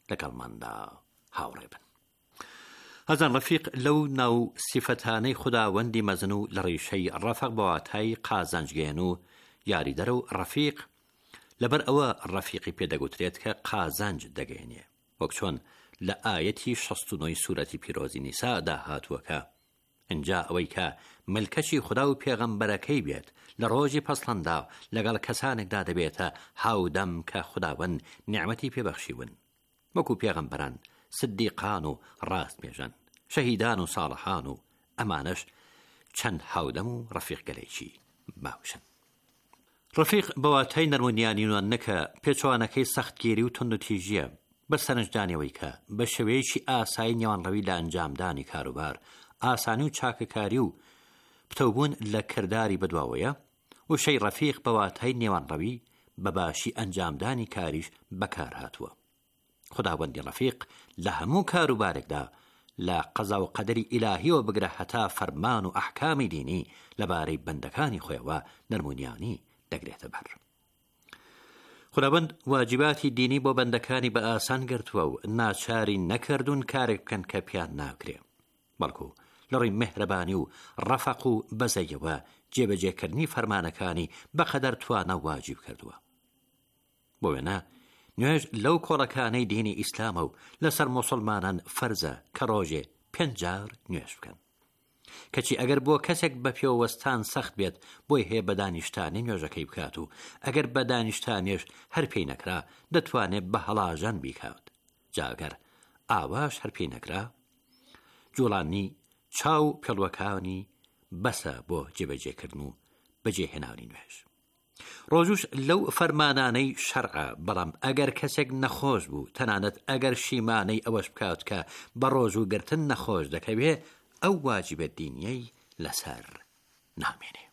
لەگەڵماندا هاوڕێ بن. هەزان ڕەفیق لەو ناو سیفەتانەی خوداوەندی مەزن و لە ڕیشەی ڕەفق بەواتای قازانجگەێن و یاریدەرە و ڕەفیق لەبەر ئەوە ڕەفیقی پێدەگوترێت کە قازانج دەگەێنێ، وەک چۆن لە ئاەتی 69 سوورەتی پیرۆزی نیسادا هاتووەکە ئینجا ئەوەی کە ملکەچی خدا و پێغەمبەرەکەی بێت لە ڕۆژی پەسڵەندا لەگەڵ کەسانێکدا دەبێتە هاودەم کە خداوەند نیعمەتی پێبەخشیون، وەکو پێغەمبەران، سدیقان و ڕاستبێژن، شەهیدان و ساڵحان و ئەمانەش چەند هاودەم و ڕەفیق گەلێکی باوشن. ڕەفیق بەواتای نەرمونیانی نوان نەکە پێچوانەکەی سەختگیری و تند و تیژیە، بە سەرنجدانەوەی کە بە شێوەیەکی ئاسایی نێوانڕەوی لە ئەنجامدانی کاروبار ئاسانی و چاکەکاری و پتەوبوون لە کردداری بەدواوەیە، و شەی ڕەفیق بەواتای نێوانڕەوی بەباشی ئەنجامدانی کاریش بەکار هاتووە. خداوەندی ڕەفیق لە هەموو کاروبارێکدا لە قەزا و قەدەری ئیلاهیەوە بگرە هەتا فەرمان و ئەحکامی دینی لەبارەی بەندەکانی خۆیەوە نەرمونیانی دەگرێتە بەر. خداوەند واجباتی دینی بۆ بەندەکانی بە ئاسان گرتووە و ناچاری نەکردوون کارێک بکەن کە پیان ناکرێ، بەڵکو لەڕووی مهرەبانی و ڕەفق و بەزەیەوە جێبەجێکردنی فەرمانەکانی بەقەدەر توانە واجب کردووە. بۆ وێنە نوێژ لەو کۆڵەکانەی دینی ئیسلامە و لەسەر موسڵمانان فەرزە کە ڕۆژێ 5 جار نوێژ بکەن، کەچی ئەگەر بۆ کەسێک بە پێوەستان سەخت بێت بۆی هەیە بە دانیشتانی نوێژەکەی بکات و ئەگەر بە دانیشتانیش هەر پێی نەکرا دەتوانێت بە هەڵاژان بیکات. جاگەر ئاواش هەر پێی نەکرا جوڵانی چاو پێڵوەکانی بەسە بۆ جێبەجێکردن و بەجێهێنانی نوێژ. ڕۆژوش لەو فەرمانانەی شەرعە، بەڵام ئەگەر کەسێک نەخۆش بوو تەنانەت ئەگەر شیمانەی ئەوەش بکات کە بە ڕۆژ و گرتن نەخۆش دەکەوێ ئەو واجبە دینیەی لەسەر نامێنێ.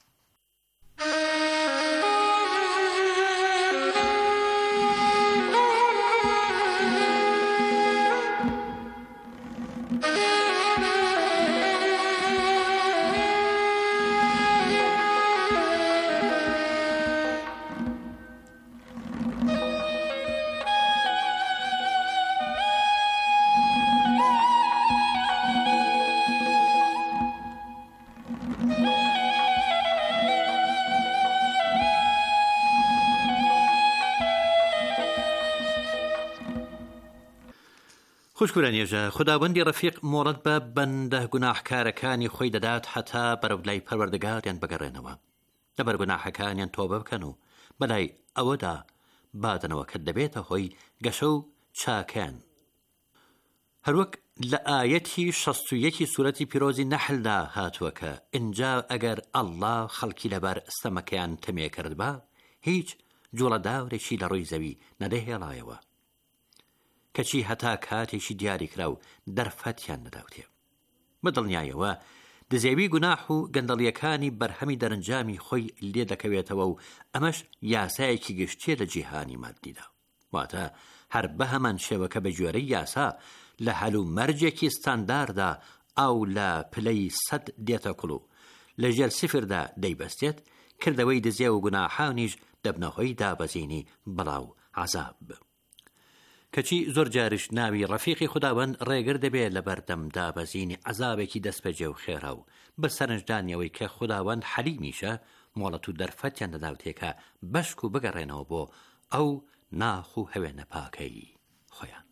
خوشکورانێژە خداوەندی ڕەفیق مۆڵەت بە بەندە گوناحکارەکانی خۆی دەدات هەتا بەرەو لای پەروەردگاریان بگەڕێنەوە، لەبەر گوناحەکانیان تۆبە بکەن و بەلای ئەوەدا بادنەوە کە دەبێتە هۆی گەشە و چاکەن. هەروەک لە ئاەتی 61 سوورەتی پیرۆزی نەحلدا هاتووە کە ئینجا ئەگەر ئەڵڵا خەڵکی لەبەر ستەمەکەیان تەمێ کرد بە هیچ جوڵەداورێکی لە ڕووی زەوی نەدەهێڵایەوە، کەچی هەتا کاتێکی دیاری کرا و دەرفەتیان نەداوتێ. بەدڵنیایەوە دزێوی گوناح و گەندەڵیەکانی بەرهەمی دەرەنجامی خۆی لێ دەکەوێتەوە و ئەمەش یاسایەکی گشتیە لە جیهانی مادیدا، واتە هەر بە هەمان شێوەکە بە گوێرەی یاسا لە هەل و مەرجێکی ستانداردا ئەو لە پلەی 100 دێتە کوڵ و لە ژێر سفردا دەیبەستێت، کردەوەی دزێ و گوناحانیش دەبنەهۆی دابەزینی بەڵاو عەزاب. کەچی زۆر جارش ناوی ڕەفیقی خداوەند ڕێگر دەبێت لە بەردەم دابەزینی عەزابێکی دەستبەجێ و خێرا و بە سەرنجدانیەوەی کە خداوەند حەلیمیشە مۆڵەت و دەرفەتیان دەداوتێکە بەشک و بگەڕێنەوە بۆ ئەو ناخ و هەوێنە پاکەی خۆیان.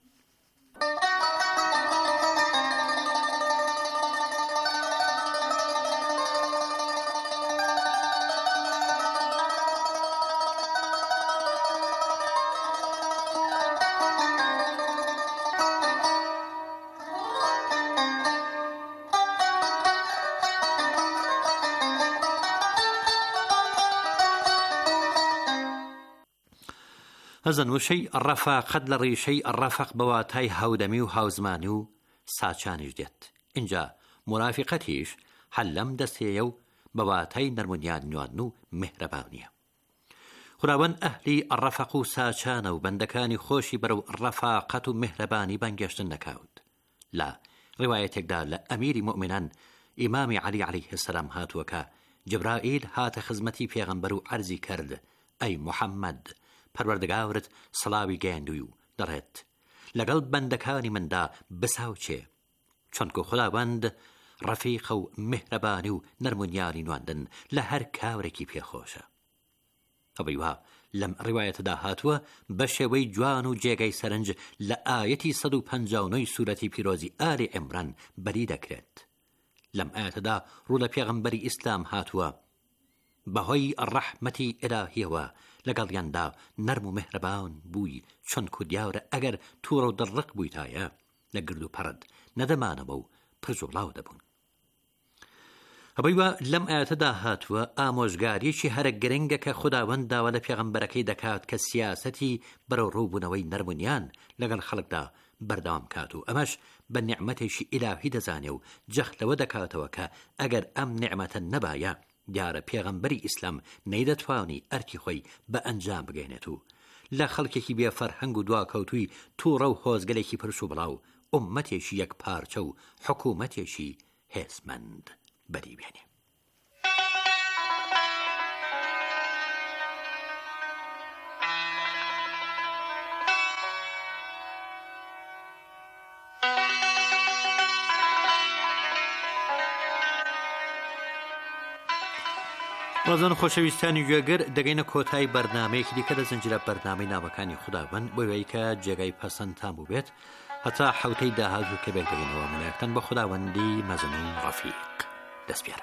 هەزن وشەی ڕەفاقەت لە ڕیشەی ڕەفق بەواتای هاودەمی و هاوزمانی و ساچانیش دێت. اینجا مرافقەتیش هەل لەم دەستەیە و بەواتای نەرمونیان نوان و مهرەبانیە. خداوەند ئەهلی ڕەفق و ساچانە و بەندەکانی خۆشی بەرەو ڕەفاقەت و مهرەبانی بانگێشتن نەکاوت. لە ڕوايەتێکدا لە ئەمیری مؤمنان ئیمامی عەلی عەلەیه السەلام هاتووە کە جبرائیل هاتە خزمەتی پێغەمبەر و عەرزی کرد: ئەی محەممەد، پەروەردگارت سڵاوی گەیاندووی و دەڕێت لەگەڵ بەندەکانی مندا بساوچێ، چونکە خوداوەند ڕەفیق و مهرەبانی و نەرمونیانی نواندن لە هەر کاورێکی پێخۆشە. ئەوەی وا لەم ڕیوایەتەدا هاتووە بە شێوەی جوان و جێگەی سەرنج لە ئاەتی 159 سوورەتی پیرۆزی ئالی عیمران بەری دەکرێت. لەم ئاەتەدا ڕوو لە پێغەمبەری ئیسلام هاتووە بەهۆی ڕەحمەتی ئیلاهیەوە لەگەڵیاندا نەرم و مهرەبان بووی، چونکە دیاورە ئەگەر تووڕە و دڕق بوویتایە لە گرد و پەڕت نەدەمانەوە و پرز و بڵاو دەبوون. ئەوەی وا لەم ئاەتەدا هاتووە ئامۆژگاریەکی هەرە گرنگە کە خوداوەند داوا لە پێغەمبەرەکەی دەکات کە سیاسەتی بەرەو ڕووبوونەوەی نەرمونیان لەگەڵ خەڵکدا بەردەوام کات و ئەمەش بە نیعمەتێکی ئیلاهی دەزانێ و جەخت لەوە دەکاتەوە کە ئەگەر ئەم نیعمەتە نەبایە دیارە پێغەمبەری ئیسلام نەیدەتوانی ئەرکی خۆی بە ئەنجام بگەێنێت و لە خەڵکێکی بێفەرهەنگ و دواکەوتووی تووڕە و هۆزگەلێکی پرس و بڵاو ئومەتێکی یەک پارچە و حکوومەتێکی هێزمەند بەری بێنێ. ڕۆزان خۆشەویستانی گوێگر دەگەینە کۆتایی بەرنامەیەکی دیکە لە زنجیرە بەرنامەی ناوەکانی خوداوەند بۆیەوەی کە جێگای پەسەندتان بوو بێت هەتا حەوتەی داهاتوو کە بێگەینەوە مەلایەکتان بە خوداوەندی مەزن و ڕەفیق دەستپێرم.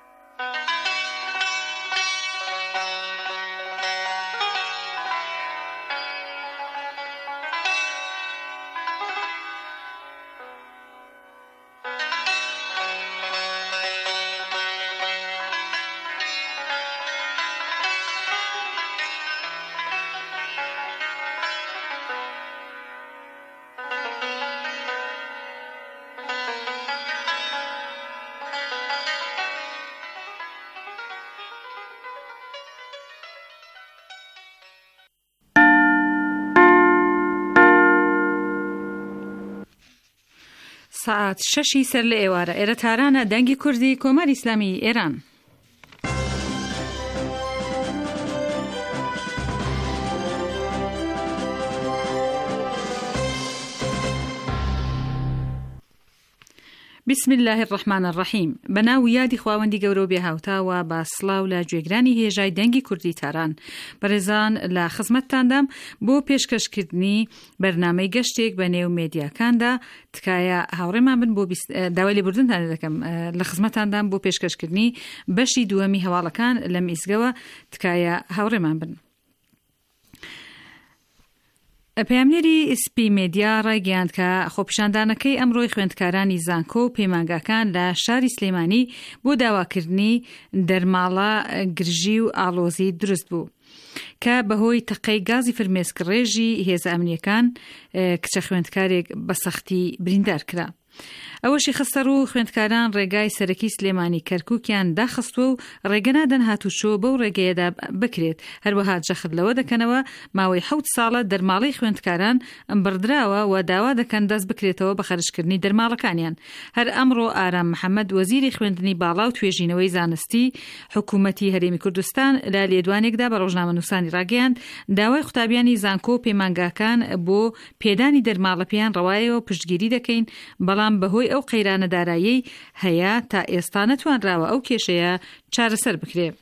ساعت 6 سەر لە ئێوارە ئێرە تارانە دەنگی کوردی کۆماری ئیسلامی ئێران. بسم الله الرحمن الرحیم. بەناو یادی خواوەندی گەورە و بێهاوتاوە با سڵاو لە گوێگرانی هێژای دەنگی کوردی تاران. بەڕێزان لە خزمەتتاندام بۆ پێشکەشکردنی بەرنامەی گەشتێک بە نێو مێدیاکاندا تکایە هاوڕێمان بن بۆ داوای لێبوردنتان دەکەم لە خزمەتتاندام بۆ پێشکەشکردنی بەشی دووەمی هەواڵەکان لە میزگەوە تکایە هاوڕێمان بن. پەیامنێری سپی مێدیا ڕایگەیاند کە خۆپیشاندانەکەی ئەمڕۆی خوێندکارانی زانکۆ و پەیمانگاکان لە شاری سلێمانی بۆ داواکردنی دەرماڵە گرژی و ئاڵۆزی دروست بوو کە بەهۆی تەقەی گازی فرمێسک ڕێژی هێزە ئەمنیەکان کچە خوێندکارێک بە سەختی بریندار کرا. ئەوەشی خستەر و خوێندکاران ڕێگای سەرەکی سلێمانی کەرکووکیان داخستووە و ڕێگەنادەن هاتوچۆ بەو ڕێگەیەدا بکرێت. هەروەها جەخت لەوە دەکەنەوە ماوەی 7 ساڵە دەرماڵی خوێندکاران ئەمبردراوە و داوا دەکەن دەست بکرێتەوە بە خەرجکردنی دەرماڵەکانیان. هەر ئەمڕۆ ئارام محەممەد وەزیری خوێندنی باڵا و توێژینەوەی زانستی حکوومەتی هەرێمی کوردستان لە لێدوانێکدا بە ڕۆژنامەنووسانی ڕاگەیاند داوای قوتابیانی زانکۆ و پەیمانگاکان بۆ پێدانی دەرماڵە پێیان ڕەوایەوە پشتگیری دەکەین، بەڵام بەهۆی ئەو قەیرانە دارایی هەیە تا ئێستا نەتوانراوە ئەو کێشەیە چارەسەر بکرێت.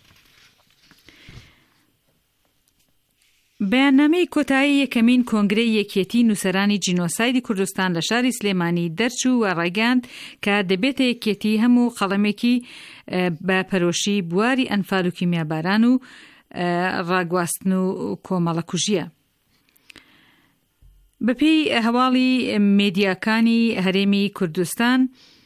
بەیاننامەی کۆتایی یەکەمین کۆنگرەی یەکێتی نووسەرانی جینۆسایدی کوردستان لە شاری سلێمانی دەرچوو و ڕایگەاند کە دەبێتە یەکێتی هەموو قەڵەمێکی بە پەرۆشی بواری ئەنفال و کیمیاباران و ڕاگواستن و کۆمەڵە کوژیە. بەپێی هەواڵی مێدیاکانی هەرێمی کوردستان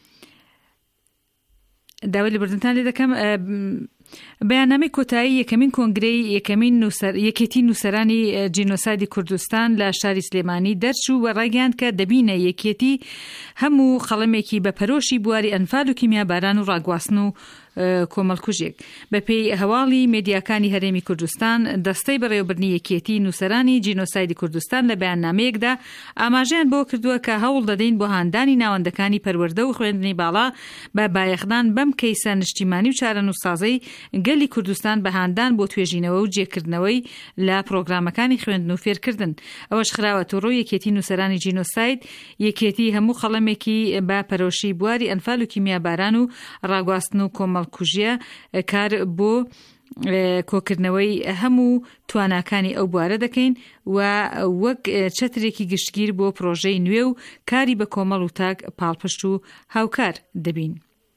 داوای لێبوردنتان لێ دەکەم بەیاننامەی کۆتایی یەکەمین کۆنگرەی یەکێتی نووسەرانی جینۆسایدی کوردستان لە شاری سلێمانی دەرچوو و ڕایگەاند کە دەبینە یەکێتی هەموو خەڵەمێکی بە پەرۆشی بواری ئەنفال و کیمیاباران و ڕاگواستن و کۆمەڵکوژێک. بەپێی هەواڵی مێدیاکانی هەرێمی کوردستان دەستەی بەڕێوەبردنی یەکێتی نووسەرانی جینۆسایدی کوردستان لە بەیاننامەیەکدا ئاماژەیان بۆ کردووە کە هەوڵ دەدەین بۆ هاندانی ناوەندەکانی پەروەردە و خوێندنی باڵا بە بایەخدان بەم کەیسە نیشتیمانی و چارەنووسسازەی گەلی کوردستان بە هاندان بۆ توێژینەوە و جێکردنەوەی لە پرۆگرامەکانی خوێندن و فێرکردن. ئەوەش خراوەتە ڕۆ یەکێتی نووسەرانی جینۆساید، یەکێتی هەموو خەڵەمێکی با پەرۆشی بواری ئەنفال و کیمیاباران و ڕاگواستن و کۆمەڵکوژیە کار بۆ کۆکردنەوەی هەموو تواناکانی ئەو بوارە دەکەین و وەک چەترێکی گشتگیر بۆ پرۆژەی نوێ و کاری بە کۆمەڵ و تاک پاڵپشت و هاوکار دەبین.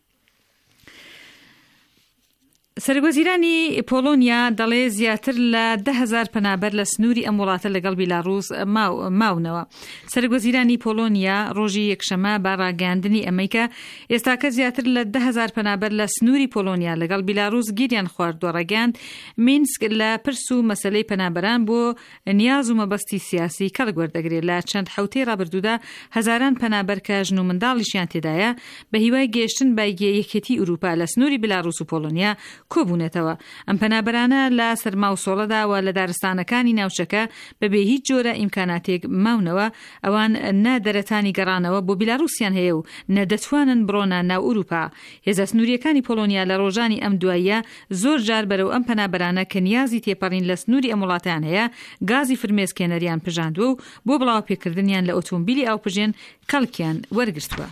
سەرگۆزیرانی پۆلۆنیا دەڵێ زیاتر لە 10,000 پەنابەر لە سنووری ئەم وڵاتە لەگەڵ بیلاڕووس ماونەوە. سەرگۆزیرانی پۆلۆنیا ڕۆژی یەکشەمە با ڕاگەاندنی ئەمەیکە ئێستاکە زیاتر لە 10,000 پەنابەر لە سنووری پۆلۆنیا لەگەڵ بیلاڕووس گیریان خواردووە. ڕاگەاند مینسک لە پرس و مەسەلەی پەنابەران بۆ نیاز و مەبەستی سیاسی کەڵک وەردەگرێت. لە چەند حوتەی ڕابردوودا هەزاران پەنابەر کە ژن و منداڵیشیان تێدایە بە هیوای گەیشتن بە یەکێتی ئوروپا لە سنووری بیلاڕووس و پۆلۆنیا کۆبوونێتەوە. ئەم پەنابەرانە لە سەرما و سۆڵەداوە لە دارستانەکانی ناوچەکە بەبێ هیچ جۆرە ئیمکاناتێک ماونەوە. ئەوان نە دەرەتانی گەڕانەوە بۆ بیلاڕووسیان هەیە و نەدەتوانن بڕۆنە ناو ئوروپا. هێزە سنووریەکانی پۆلۆنیا لە ڕۆژانی ئەم دواییە زۆر جار بەرەو ئەم پەنابەرانە کە نیازی تێپەڕین لە سنووری ئەم وڵاتیان هەیە گازی فرمێسکێنەریان پژاندووە و بۆ بڵاو پێکردنیان لە ئۆتۆمبیلی ئاوپژێن کەڵکیان وەرگرتووە.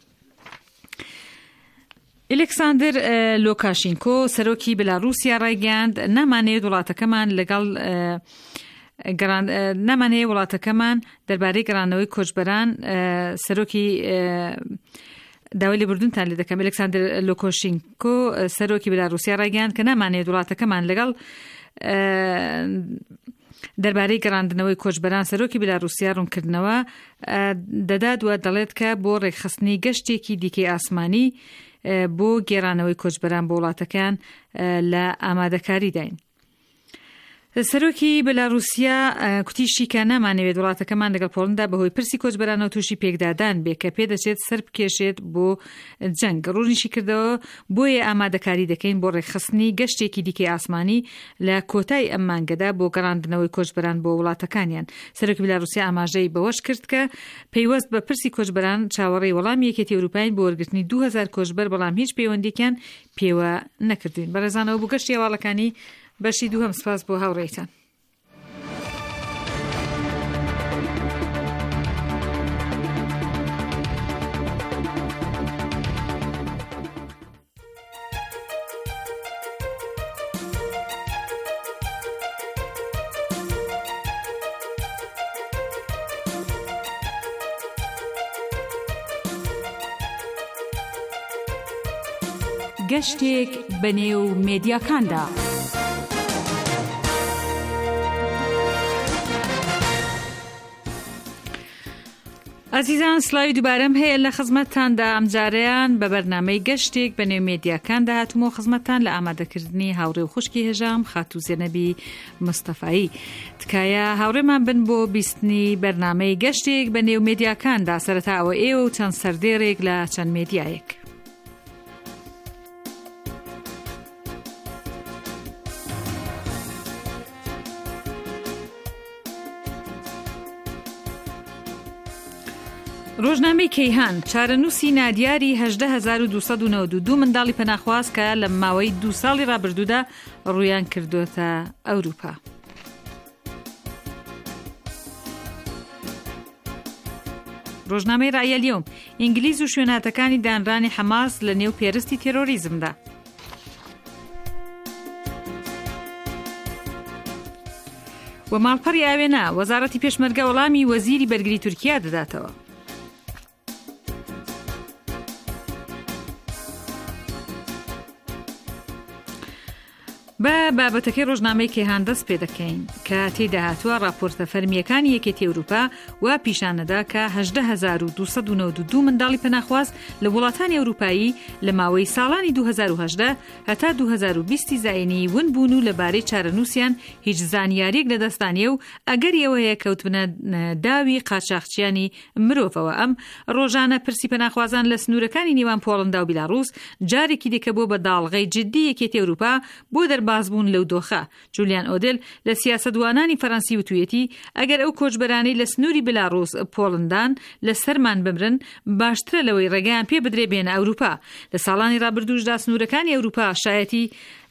ئەلێکساندر لۆکاشینکۆ سەرۆکی بێلاڕووسیا ڕایگەاند نامانەوێت وڵاتەکەمان دەربارەی گەڕانەوەی کۆچبەران سەرۆکی داوای لێبوردنتان لێ دەکەم. ئەلێکساندر لۆکاشینکۆ سەرۆکی بێلاڕووسیا ڕایگەاند کە نامانەوێت وڵاتەکەمان لەگەڵ دەربارەی گەڕاندنەوەی کۆچبەران سەرۆکی بێلاڕووسیا ڕوونکردنەوە دەدات و دەڵێت کە بۆ ڕێکخستنی گەشتێکی دیکەی ئاسمانی بۆ گێڕانەوەی کۆچبەران بۆ وڵاتەکان لە ئامادەکاری داین. سەرۆکی بێلاڕووسیا کوتیشی کە نامانەوێت وڵاتەکەمان لەگەڵ پۆڵندا بەهۆی پرسی کۆچبەرانەوە تووشی پێکدادان بێ کە پێدەچێت سەر بکێشێت بۆ جەنگ. ڕوونیشی کردەوە بۆیە ئامادەکاری دەکەین بۆ ڕێکخستنی گەشتێکی دیکەی ئاسمانی لە کۆتای ئەم مانگەدا بۆ گەڕاندنەوەی کۆچبەران بۆ وڵاتەکانیان. سەرۆکی بێلاڕووسیا ئاماژەی بەوەش کرد کە پەیوەست بە پرسی کۆچبەران چاوەڕێی وەڵامی یەکێتی ئەوروپایین بۆ وەرگرتنی 2,000 کۆچبەر بەڵام هیچ پەیوەندییەکیان پێوە نەکردوین. بەڕێزانەوە بۆ گەشتی هەواڵەکانی بەشی دووهەم سپاس بۆ هاوڕێیتان. گەشتێک بەنێو مێدیاکاندا. ئازیزان سڵاوی دووبارەم هەیە لە خزمەتتاندا. ئەمجارەیان بە بەرنامەی گەشتێک بەنێو مێدیاکاندا هاتوومەوە خزمەتتان لە ئامادەکردنی هاوڕێ و خوشکی هێژام خاتوو زێنەبی مستەفایی. تکایە هاوڕێمان بن بۆ بیستنی بەرنامەی گەشتێک بەنێو مێدیاکاندا سەرەتاوە ئێوە و چەند سەردێڕێک لە چەند مێدیایەک. ڕۆژنامەی کەیهان چارەنووسی نادیاری 18,292 منداڵی پەناخواست کە لە ماوەی 2 ساڵی ڕابردوودا ڕوویان کردوتە ئەوروپا. ڕۆژنامەی ڕایەلیۆم ئینگلیز و شوێناتەکانی دانرانی حەماس لە نێو پێرستی تێرۆریزمدا. و ماڵپەڕی ئاوێنە وەزارەتی پێشمەرگە وەڵامی وەزیری بەرگری تورکیا دەداتەوە. بە بابەتەکەی ڕۆژنامەی کێهاندەست پێ دەکەین کە تێدا هاتووە راپۆرتە فەرمیەکانی یەکێتی ئەوروپا و پیشانەدا کە 18,292 منداڵی پەناخواز لە وڵاتانی ئەوروپایی لە ماوەی ساڵانی 2018 هەتا 2020 زاینی ون بوون و لەبارەی چارەنووسیان هیچ زانیاریەک لەدەستانیە و ئەگەر ئەوەیە کەوتبنە داوی قاچاقچیانی مرۆڤەوە. ئەم ڕۆژانە پرسی پەناخوازان لە سنوورەکانی نێوان پۆڵندا و بیلاڕووس جارێکی دیکە بۆ بە داڵغەی جدی یەکێتی ئەوروپا بۆ دەربازبوون لەو دۆخە. جولیان ئۆدل لە سیاسەتوانانی فەڕەنسی وتویەتی ئەگەر ئەو کۆچبەرانەی لە سنووری بیلاڕووس پۆڵندان لە سەرمان بمرن باشترە لەوەی ڕێگەیان پێ بدرێ بێنە ئەوروپا. لە ساڵانی ڕابردووشدا سنوورەکانی ئەوروپا شایەتی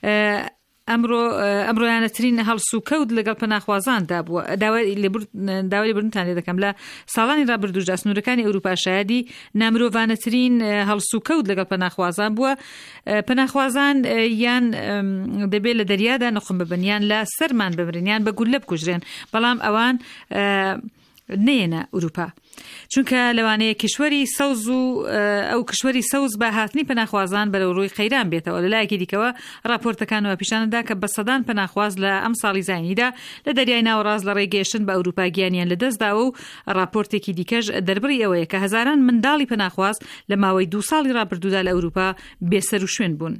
ئەمڕۆیانەترین هەڵس و کەوت لەگەڵ پەناخوازاندا بووە. داوای لێبوردنتان لێ دەکەم لە ساڵانی ڕابردووشدا سنوورەکانی ئەوروپا شایەتی نامرۆڤانەترین هەڵس و کەوت لەگەڵ پەناخوازان بووە. پەناخوازان یان دەبێت لە دەریادا نەخۆم ببن یان لە سەرمان بمرن یان بە گولە بکوژرێن، بەڵام ئەوان نێنە ئەوروپا چونکە لەوانەیە کشوەری سەوز و ئەو کشوەری سەوز بە هاتنی پەناخوازان بەرەو ڕووی خەیران بێتەوە. لەلایەکی دیکەوە راپۆرتەکانەوە پیشانەدا کە بە سەدان پەناخواز لە ئەم ساڵی زاینیدا لە دەریای ناوەڕاست لە ڕێگەیشتن بە ئەوروپا گیانیان لەدەستداوە و راپۆرتێکی دیکەش دەربڕی ئەوەیە کە هەزاران منداڵی پەناخواز لە ماوەی 2 ساڵی ڕابردوودا لە ئەوروپا بێسەر و شوێن بوون.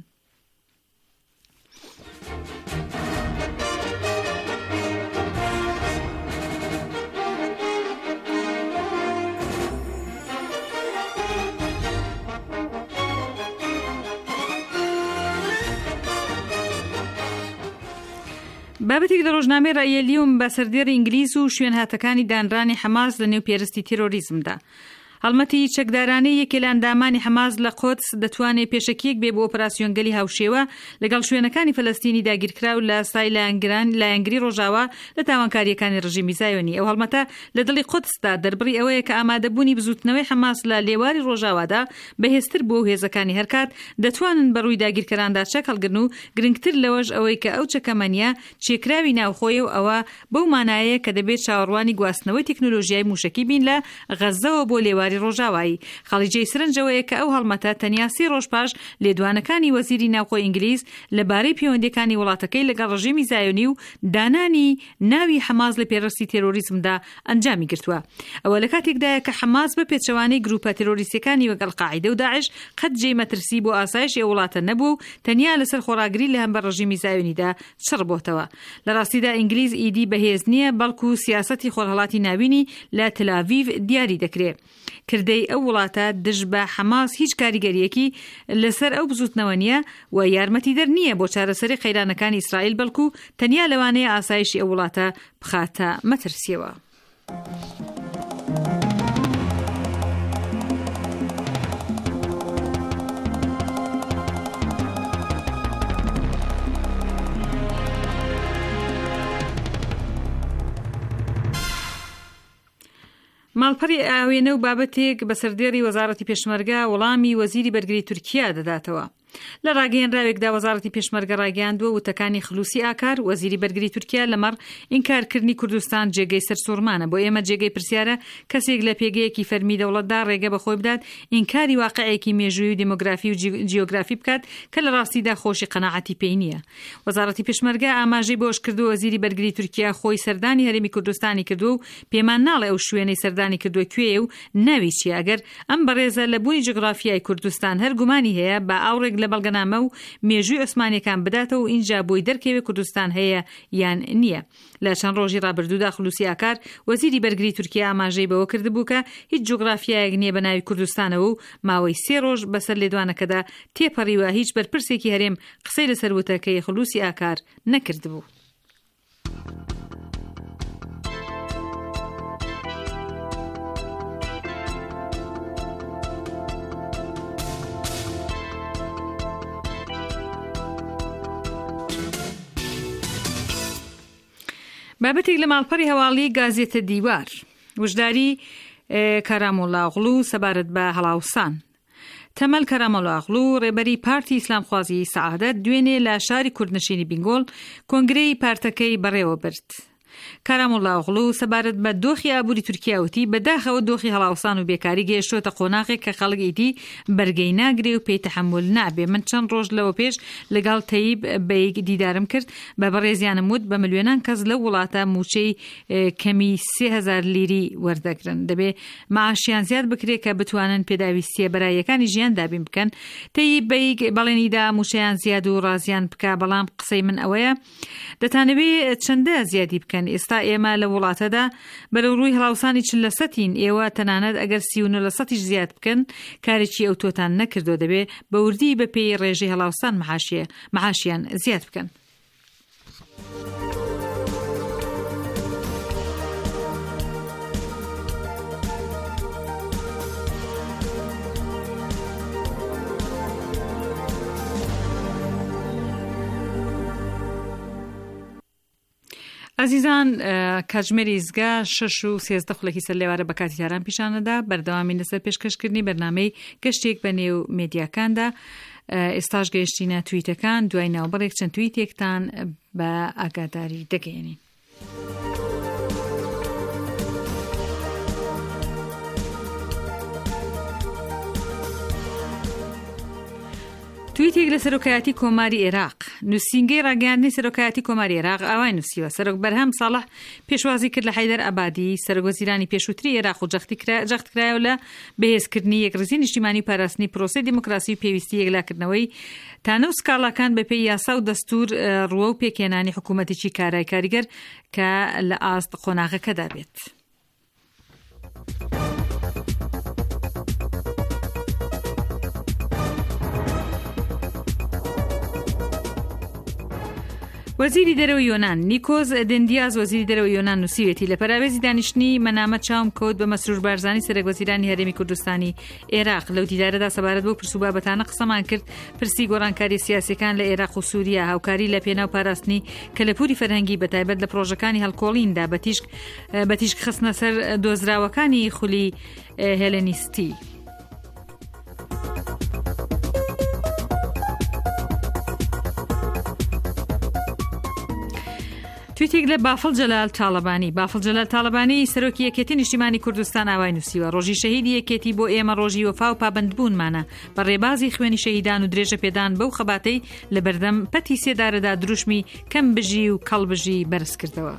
بابەتێک لە ڕۆژنامەی ڕائیەلیوم بە سەردێڕی ئینگلیز و شوێن هاتەکانی دانرانی حەماس لە نێو پێرستی تیرۆریزمدا. هەڵمەتی چەکدارانەی یەکێ لە ئەندامانی حەماس لە قودس دەتوانێت پێشەکیەک بێ بۆ ئۆپراسیۆن گەلی هاوشێوە لەگەڵ شوێنەکانی فەلەستینی داگیرکراو لە سای لایەنگری ڕۆژاوا لە تاوانکاریەکانی ڕژیمی زایۆنی. ئەو هەڵمەتە لە دڵی قودسدا دەربڕی ئەوەیە کە ئامادەبوونی بزوتنەوەی حەماس لە لێواری ڕۆژاوادا بەهێزتر بۆ هێزەکانی هەرکات دەتوانن بەڕووی داگیرکەراندا چەک هەڵگرن و گرنگتر لەوەش ئەوەی کە ئەو چەکەمەنیە چێکراوی ناوخۆیە و ئەوە بەو مانایە کە دەبێت چاوەڕوانی گواستنەوەی تەکنۆلۆژیای موشکی بین لە غەزەوە بۆ لێواری ڕۆژاوایی. خەڵیجەی سرنجەوەیە کە ئەو هەڵمەتە تەنیا 3 ڕۆژ پاش لێدوانەکانی وەزیری ناوخۆی ئینگلیز لەبارەی پەیوەندیەکانی وڵاتەکەی لەگەڵ ڕژیمی زایۆنی و دانانی ناوی حەماس لە پێڕستی تێرۆریزمدا ئەنجامی گرتووە. ئەوە لە کاتێکدایە کە حەماس بە پێچەوانەی گروپە تێرۆریستەکانی وەگەڵ قاعیدە و داعش قەت جێی مەترسی بۆ ئاسایشی وڵاتە نەبوو، تەنیا لەسەر خۆراگری لە هەمبەر ڕژیمی زایۆنیدا چڕ بۆتەوە. لە ڕاستیدا ئینگلیز ئیدی بەهێز نییە، بەڵکو سیاسەتی خۆرهەڵاتی ناوینی لە تەلاڤیڤ دیاری دەکرێت. کردەی ئەو وڵاتە دژ بە حەماس هیچ کاریگەریەکی لەسەر ئەو بزوتنەوە نییە و یارمەتی دەر نییە بۆ چارەسەری خەیرانەکانی ئیسرائیل، بەڵکو تەنیا لەوانەیە ئاسایشی ئەو وڵاتە بخاتە مەترسیەوە. ماڵپەری ئاوێنە و بابەتێک بە سەردێڕی وەزارەتی پێشمەرگە وەڵامی وەزیری بەرگری تورکیا دەداتەوە. لە ڕاگەیەنراوێکدا وەزارەتی پێشمەرگە ڕاگەیاندووە وتەکانی خلوسی ئاکار وەزیری بەرگری تورکیا لەمەڕ ئینکارکردنی کوردستان جێگەی سەرسوڕمانە. بۆ ئێمە جێگەی پرسیارە کەسێک لە پێگەیەکی فەرمی دەوڵەتدا ڕێگە بەخۆی بدات ئینکاری واقعەیەکی مێژووی و دمۆگرافی و جیۆگرافی بکات کە لە ڕاستیدا خۆشی قەناعەتی پێی نییە. وەزارەتی پێشمەرگە ئاماژەی بۆش کردووە وەزیری بەرگری تورکیا خۆی سەردانی هەرێمی کوردستانی کردووە و پێمان ناڵێ ئەو شوێنەی سەردانی کردووە کوێیە و ناوی چیە. ئەگەر ئەم بەڕێزە لە بوونی جغرافیای کوردستان هەر گومانی هەیە بە ئاوڕێک لە بەڵگەنامە و مێژووی عوسمانیەکان بداتەوە و اینجا بۆی دەرکەوێت کوردستان هەیە یان نییە. لە چەند ڕۆژی ڕابردوودا خلوسی ئاکار وەزیری بەرگری تورکیا ئاماژەی بەوە کردبوو کە هیچ جغرافیایەک نییە بە ناوی کوردستانەوە و ماوەی 3 ڕۆژ بەسەر لێدوانەکەدا تێپەڕیوە هیچ بەرپرسێکی هەرێم قسەی لەسەر وتەکەی خلوسی ئاکار نەکردبوو. بابەتێک لە ماڵپەری هەواڵی گازێتە دیوار وژداری کارامۆلاغڵو سەبارەت بە هەڵاوسان. تەمەل کارامۆلاغڵو ڕێبەری پارتی ئیسلامخوازی سەعادەت دوێنێ لە شاری کوردنشینی بینگۆڵ کۆنگرەی پارتەکەی بەڕێوە برد. کارامۆڵا ئۆغڵو سەبارەت بە دۆخی ئابووری تورکیاوتی بەداخەوە دۆخی هەڵاوسان و بێکاری گەیشتۆتە قۆناغێک کە خەڵک ئیدی بەرگەی ناگرێ و پێی تەحمل نابێ. من چەند ڕۆژ لەوە پێش لەگەڵ تەیب بەیەک دیدارم کرد بە بەڕێزیانم وت بە ملیۆنان کەس لە وڵاتە موچەی کەمی 3000 لیری وەردەگرن، دەبێ معاشیان زیاد بکرێت کە بتوانن پێداویستیە بەرایەکانی ژیان دابین بکەن. تەیب بەیەک بەڵێنیدا موچەیان زیاد و ڕازیان بکە، بەڵام قسەی من ئەوەیە دەتانەوێت چەندە زیادی بکەن. ئێستا ئێمە لە وڵاتەدا بەرەو ڕووی هەڵاوسانی 40% ئێوە تەنانەت ئەگەر 39% زیاد بکەن کارێکی ئەو تۆتان نەکردو، دەبێ بە وردی بە پێی ڕێژەی هەڵاوسان مەحاشیان زیاد بکەن. عزیزان، کاتژمێری ئیزگا 6:13 سەر لێوارە بە کاتی تاران پیشانەدا بەردەوامی لەسەر پێشکەشکردنی بەرنامەی گەشتێک بە نێو مێدیاکاندا. ئێستاش گەیشتینە تویتەکان، دوای ناوبەڕێک چەند تویتێکتان بە ئاگاداری دەگەێنین. تویتێک لە سەرۆکایەتی کۆماری عێراق، نووسینگەی ڕاگەیاندنی سەرۆکایەتی کۆماری عێراق ئاوای نووسیوە سەرۆک بەرهەم ساڵح پێشوازی کرد لە حەیدەر ئەبادی سەرۆکوەزیرانی پێشووتری عێراق و جەخت کرایەوە لە بەهێزکردنی یەکڕێزی نیشتیمانی پاراستنی پرۆسەی دیموکراسی و پێویستی یەکلاکردنەوەی تانە و سکاڵاکان بە پێی یاسا و دەستور ڕووە و پێکێنانی حکوومەتێکی کارای کاریگەر کە لە ئاست قۆناغەکەدا بێت. وەزیری دەرەوەی یۆنان نیکۆز دندیاز وەزیری دەرەوەی یۆنان نووسیوێتی لە پەراوێزی دانیشتنی مەنامە چاوم کەوت بە مەسرور بارزانی سەرۆکوەزیرانی هەرێمی کوردستانی عێراق. لەو دیدارەدا سەبارەت بۆ پرسوبابەتانە قسەمان کرد، پرسی گۆڕانکاری سیاسیەکان لە عێراق و سووریا، هاوکاری لە پێناو پاراستنی کەلەپوری فەرهەنگی بەتایبەت لە پرۆژەکانی هەڵکۆڵیندا بەتیشک خستنە سەر دۆزراوەکانی خولی هێلێنیستی. تویتێک لە بافڵ جەلال تاڵەبانی سەرۆکی یەکێتی نیشتیمانی کوردستان ئاوای نووسیوە ڕۆژی شەهیدی یەکێتی بۆ ئێمە ڕۆژی وەفا و پابەندبوونمانە بە ڕێبازی خوێنی شەهیدان و درێژە پێدان بەو خەباتەی لە بەردەم پەتی سێدارەدا دروشمی کەم بژی و کەڵ بژی بەرز کردەوە.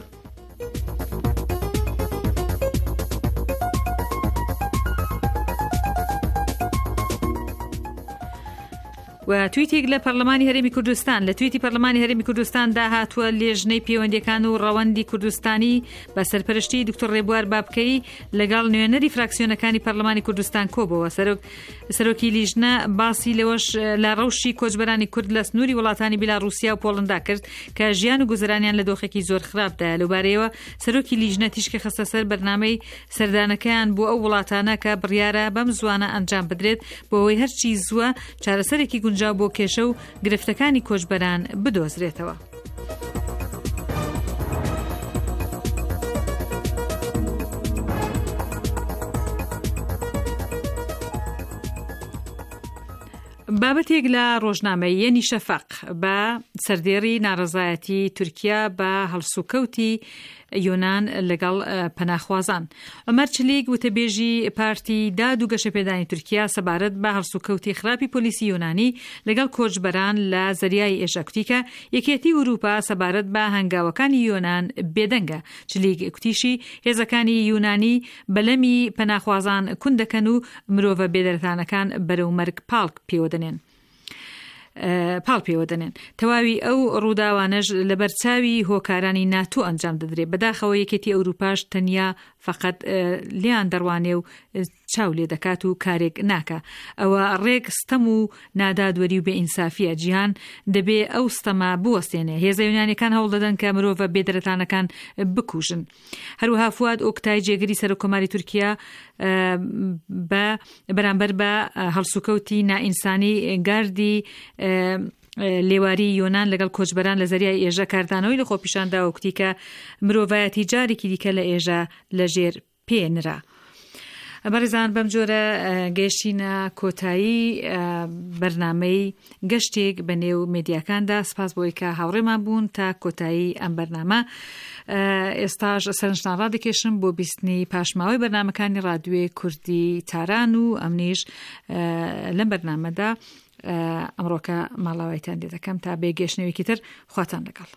و تویتێک لە پەرلەمانی هەرێمی کوردستان لە تویتی پەرلەمانی هەرێمی کوردستان داهاتووە لێژنەی پەیوەندیەکان و ڕەوەندی کوردستانی بە سەرپەرشتی دکتۆر ڕێبوار بابکەی لەگەڵ نوێنەری فراکسیۆنەکانی پەرلەمانی کوردستان کۆبەوە. سەرۆکی لیژنە باسی لەوەش لە ڕەوشی کۆچبەرانی کورد لە سنووری وڵاتانی بیلاڕوسیا و پۆڵندا کرد کە ژیان و گوزەرانیان لە دۆخێکی زۆر خراپدایە. لەوبارەیەوە سەرۆکی لیژنە تیشکە خستە سەر بەرنامەی سەردانەکەیان بۆ ئەو وڵاتانە کە بڕیارە بەم زوانە ئەنجام بدرێت بۆ ئەوەی هەرچی زووە چارەسەرێکی گونجاو بۆ کێشە و گرفتەکانی کۆچبەران بدۆزرێتەوە. بابەتێک لە ڕۆژنامەی یەنی شەفەق بە سەردێڕی ناڕەزایەتی تورکیا بە هەڵسوکەوتی یۆنان لەگەڵ پەناخوازان. عومەر چلیک وتەبێژی پارتی داد و گەشەپێدانی تورکیا سەبارەت بە هەڵسوکەوتی خراپی پۆلیسی یۆنانی لەگەڵ کۆچبەران لە زەریای ئێژەکوتیکە یەکێتی ئوروپا سەبارەت بە هەنگاوەکانی یۆنان بێدەنگە. چلیک کوتیشی هێزەکانی یۆنانی بەلەمی پەناخوازان کون دەکەن و مرۆڤە بێدەرتانەکان بەرەو مەرگ پاڵ پێوە دەنێن. تەواوی ئەو ڕووداوانەش لە بەرچاوی هۆکارانی ناتۆ ئەنجام دەدرێت. بەداخەوە یەکێتی ئەوروپاش تەنیا فقط لیان دەڕوانێ و چاو لێ دەکات و کارێک ناکە. ئەوە ڕێک ستەم و نادادوەری و بێئینسافیە. جیهان دەبێ ئەو ستەما بوەستێنێ. هێزە یۆنانیەکان هەوڵ دەدەن کە مرۆڤە بێدەرەتانەکان بکوژن. هەروەها فواد ئۆکتای جێگەری سەرۆکۆماری تورکیا بەرامبەر بە هەڵسوکەوتی نائینسانی گاردی لێواری یۆنان لەگەڵ کۆچبەران لە زەریای ئێژە کاردانەوەی لە خۆپیشاندا وەکتی کە مرۆڤایەتی جارێکی دیکە لە ئێژە لەژێر پێنرا. بەڕێزان بەم جۆرە گەیشتینە کۆتایی بەرنامەی گەشتێک بە نێو مێدیاکاندا. سپاس بۆی کە هاوڕێمان بوون تا کۆتایی ئەم بەرنامە. ئێستاش سەرنجدان ڕادەکێشم بۆ بیستنی پاشماوەی بەرنامەکانی رادیۆی کوردی تاران و ئەمنیش لەم بەرنامەدا ئەمڕۆکە ماڵاوایتان لێ دەکەم تا بێگەشتنەوەیەکی تر. خواتان لەگەڵ.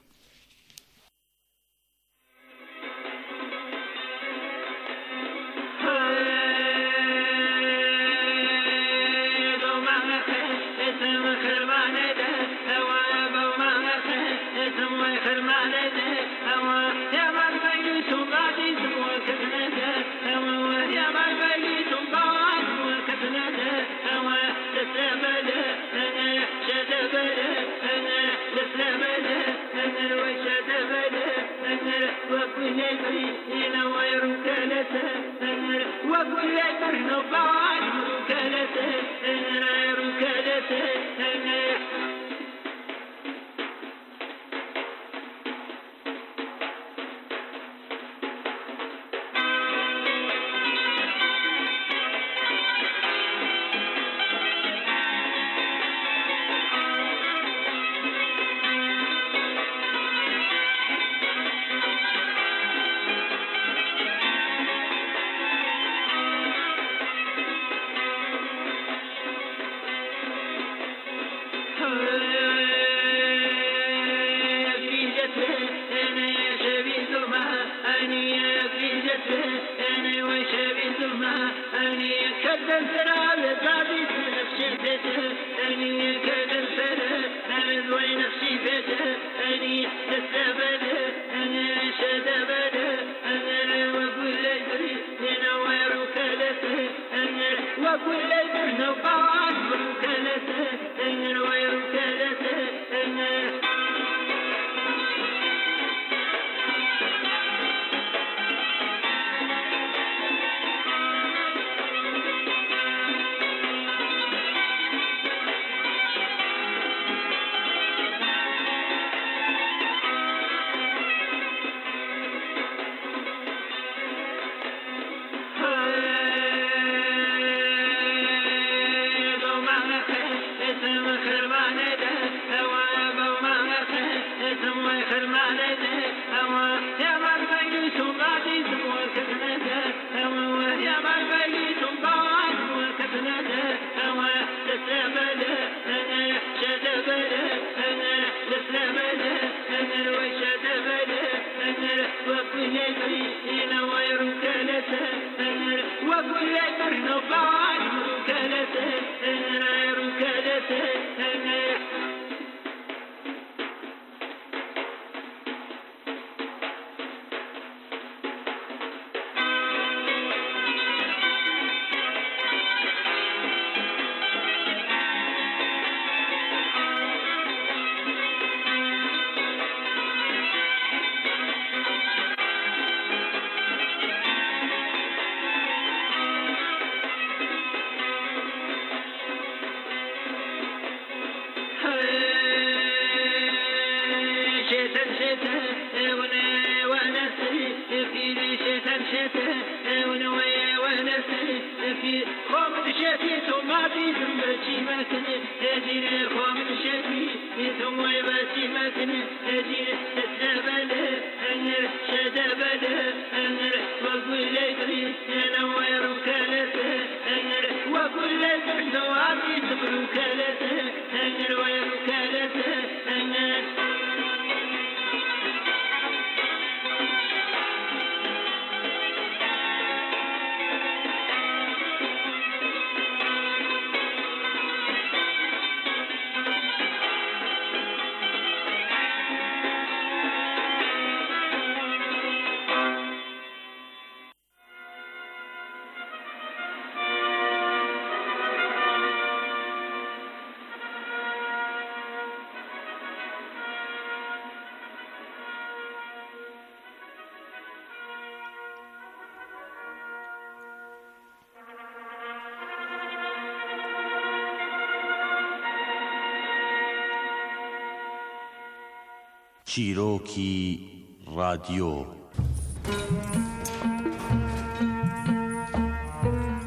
چیرۆکی رادیۆ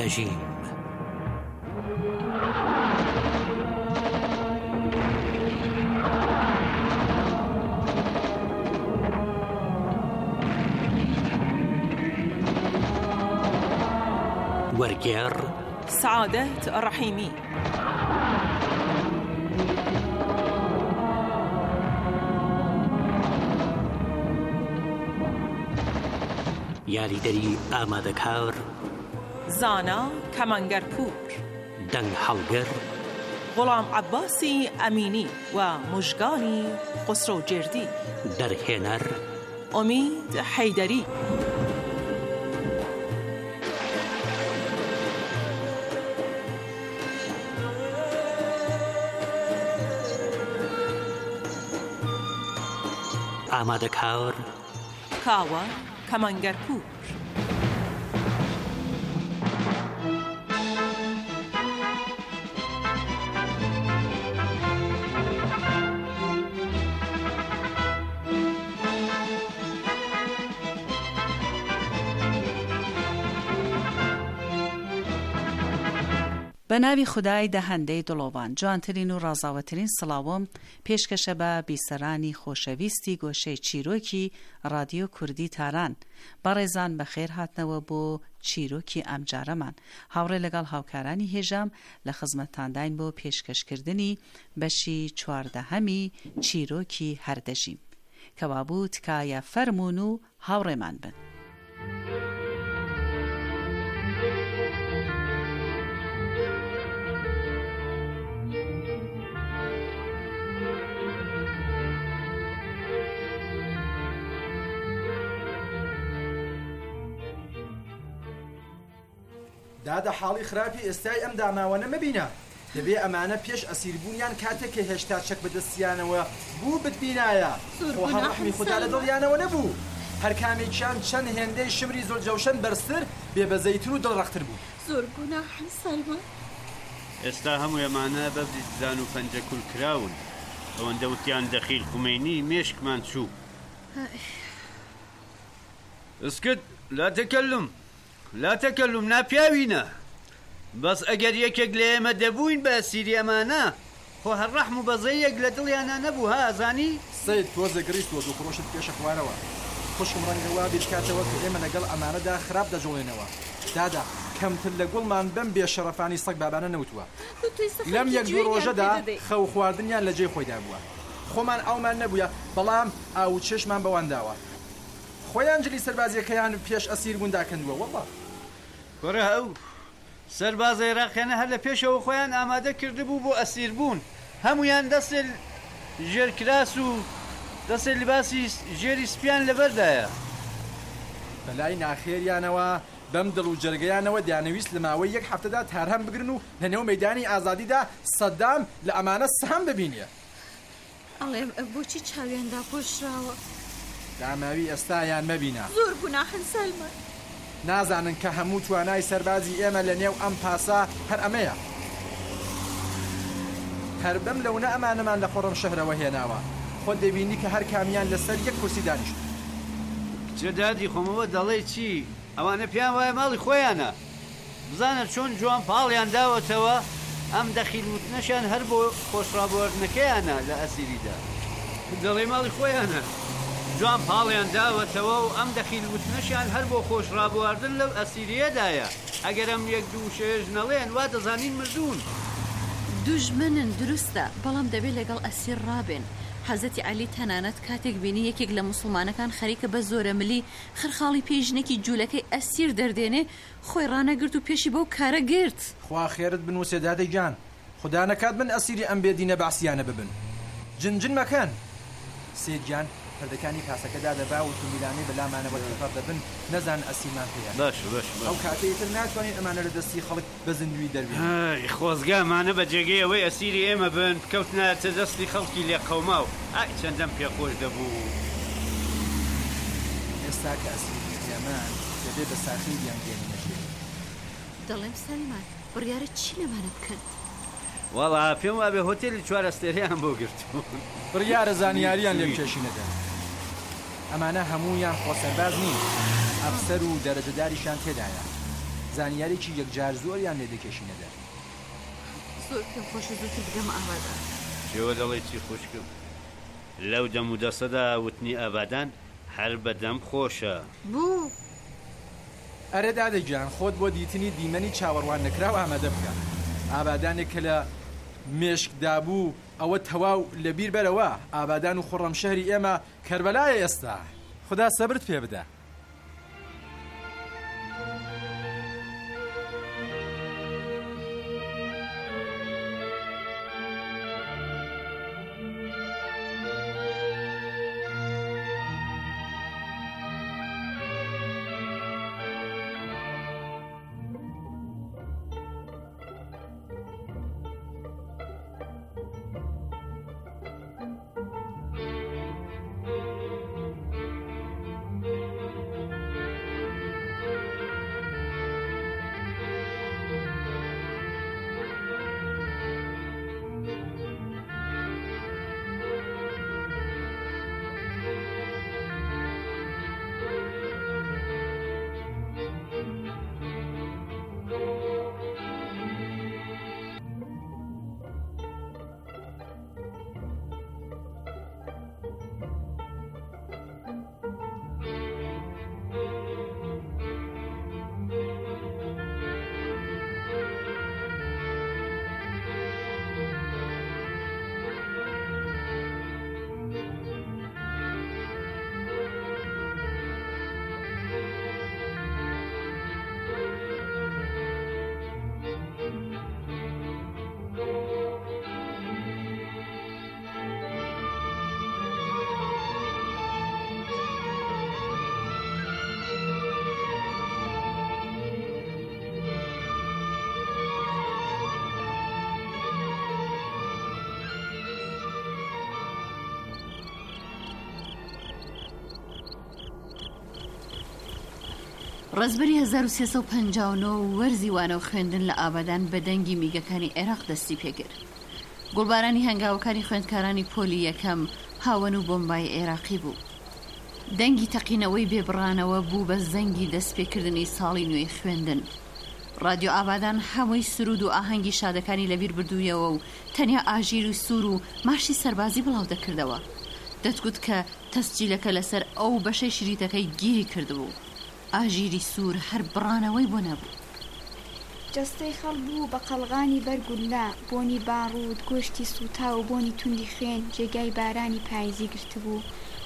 هەردەژیم. وەرگێڕ سعادەت ڕەحیمی. یاریدەری ئامادەکار زانا کەمەنگەرپور، دەنگ هەڵگر غوڵام عەباسی ئەمینی و موژگانی قوسڕۆجێردی، دەرهێنەر ئومید حەیدەری. ئامادەکار کاوە کەمەنگەرپور. بە ناوی خودای دەهەندەی دڵۆڤان، جوانترین و ڕازاوەترین سڵاوم پێشکەشە بە بیسەرانی خۆشەویستی گۆشەی چیرۆکی رادیۆ کوردی تاران. بەڕێزان بەخێر هاتنەوە بۆ چیرۆکی ئەمجارەمان. هاوڕێ لەگەڵ هاوکارانی هێژام لە خزمەتتانداین بۆ پێشکەشکردنی بەشی 14هەمی چیرۆکی هەردەژیم. کەوابوو تکایە فەرمون و هاوڕێمان بن. دادە حاڵی خراپی ئێستای ئەم داماوەنە مەبینە. دەبێ ئەمانە پێش ئەسیربوونیان کاتێک کە هێشتا چەک بەدەستیانەوە بوو بتبینایە. خۆ هەڕەحمی خوددا لە دڵیانەوە نەبوو. هەر کامێکیان چەند هێندەی شمری زۆر جەوشەن بەرزتر بێبەزەیتر و دڵڕەختر بوو. زۆر گوناحن سەلمان. ئێستا هەموو ئەمانە بەبزی زان و پەنجە کولکراون. ئەوەندە وتیان دەخیل خومینی مێشکمان چوو. اسكت لا تكلم ناپیاوینە. بەس ئەگەر یەکێک لە ئێمە دەبووین بە ئەسیری ئەمانە، خۆ هەرڕەحم و بەزەیەک لە دڵیانە نەبوو. ها ئەزانی سەید تۆزە گریست و دوو خۆشت پێشە خوارەوە. خوشم ڕەنگەوا بیشکاتەوە کە ئێمە لەگەڵ ئەمانەدا خراپ دەجوڵێنەوە. دادا کەمتر لە گوڵمان بەم بێشەرەفانی سەگ بابانە نەوتووە. لەم یەک دوو ڕۆژەدا خەو خواردنیان لە جێی خۆیدا بووە. خۆمان ئەومان نەبووە، بەڵام ئاو چێشمان بەوان داوە. خۆیان جلی سەربازیەکەیان پێش ئەسیر گونداکەندووە. وەڵڵا کۆرە ئەو سەربازە عێراقیانە هەر لە پێشەوە خۆیان ئامادە کردبوو بۆ ئەسیربوون. هەمویان دەستێ ژێرکراس و دەستێ لباسی ژێری سپیان لەبەردایە. بەلای ناخێریانەوە بەم دڵ و جەرگەیانەوە دەیانەویست لە ماوەی یەک هەفتەدا تارهەم بگرن و لە نێو مەیدانی ئازادیدا سەدام لە ئەمانە سەهم ببینیە. ئەڵێ بۆچی چاویان داپۆشراوە؟ داماوی ئێستایان مەبینە. زۆر گوناحن سەلمان. نازانن کە هەموو توانای سەربازی ئێمە لە نێو ئەم پاسا هەر ئەمەیە. هەر بەم لەونە ئەمانەمان لە خۆڕم شەهرەوە هێناوە. خۆ دەبینی کە هەر کامیان لەسەر یەک کورسی دانیشت. کچە دادی خۆمەوە دەڵێ چی؟ ئەوانە پیان وایە ماڵی خۆیانە. بزانە چۆن جوان پاڵیان داوەتەوە، ئەم دەخیلوتنەشان هەر بۆ خۆشڕابواردنەکەیانە لە ئەسیریدا. دەڵێ ماڵی خۆیانە. جوان پاڵیان داوەتەوە و ئەم دەخیلوتنەشان هەر بۆ خۆشڕابواردن لەو ئەسیریەدایە. ئەگەر ئەم یەک دوو شێژ نەڵێن وا دەزانین مردوون. دوژمنن دروستە، بەڵام دەبێت لەگەڵ ئەسیر ڕابێن. حەزەتی عەلی تەنانەت کاتێک بینی یەکێک لە موسڵمانەکان خەریکە بە زۆرە ملی خرخاڵی پێشنێکی جوولەکەی ئەسیر دەردێنێ، خۆی ڕانەگرت و پێشی بەو کارە گرت. خوا خێرت بنووسێ دادەی گیان. خدا نەکات من ئەسیری ئەم بێدینە بەعسیانە ببن. جنجن مەکەن. سێدگیان پەردەکانی کاسەکەدا دەبا و تومیلانەی بەلامانەوە تەفەر دەبن، نەزان ئەسیرمان پێیان. باش ئەو کاتەیەتر ناتوانین ئەمانە لە دەستی خەڵک بە زیندوی دەربێن. خۆزگامانە بە جێگەی ئەوەی ئەسیری ئێمە بن بکەوتنایەتە دەستی خەڵکی لێ قەوما و چەندەم پێخۆش دەبوو. ئێستا کە ئەسیری ئێمان دەبێت بە ساخیریان گێنینە شێ. دەڵێم سەلمان بڕیارە چی لەمانە بکەن؟ وەڵا پێم وابێ هۆتێلی چوارەستێریان بۆ گرتوون. بڕیارە زانیاریان لێ بکێشینەدەن. ئەمانە هەموویان خۆسەرباز نین، ئەفسەر و دەرەجەداریشان تێدایە. زانیارێکی یەکجار زۆریان لێ دەکەشینەدە. زۆر پێم خۆشە زووتر بگەم ئاوادان. جێوە دەڵێ چی خوشکم لەو دەم و دەسەدا وتنی ئابادان هەر بەدەم خۆشە بوو ئەرە دادەگیان خۆت بۆ دیتنی دیمەنی چاوەڕوان نەکراو ئامادە بکە. ئابادانێک کە لە مێشکدا بوو ئەوە تەواو لەبیر بەرەوە. ئابادان و خوڕەم شەهری ئێمە کەربەلایە ئێستا. خدا سەبرت پێ بدە. ڕزبەری 1359 وەرزیوانە و خوێندن لە ئابادان بە دەنگی میگەکانی عێراق دەستی پێگرت. گوڵبارانی هەنگاوەکانی خوێندکارانی پۆلی یەکەم هاون و بۆمبای عێراقی بوو. دەنگی تەقینەوەی بێبڕانەوە بوو بە زەنگی دەستپێکردنی ساڵی نوێی خوێندن. رادیۆ ئابادان هەمووی سرود و ئاهەنگی شادەکانی لەبیر بردوویەوە و تەنیا ئاژیر و سوور و ماشی سەربازی بڵاو دەکردەوە. دەتگوت کە تەسجیلەکە لەسەر ئەو بەشەی شریتەکەی گیری کردبوو. ئاژیری سوور هەر بڕانەوەی بۆ نەبوو. جەستەی خەڵ بوو بە قەڵغانی بەرگوللا، بۆنی باڕوود، گۆشتی سوتا و بۆنی توندی خوێن جێگای بارانی پاییزی گرتبوو.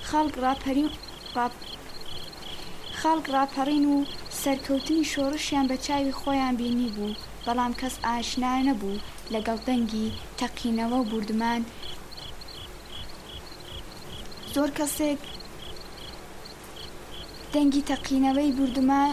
خەڵک ڕاپەڕین و سەرکەوتنی شۆڕشیان بە چاوی خۆیان بینی بوو، بەڵام کەس ئاشنا نەبوو لەگەڵ دەنگی تەقینەوە و بوردمان. زۆر کەسێک دەنگی تەقینەوەی بوردمان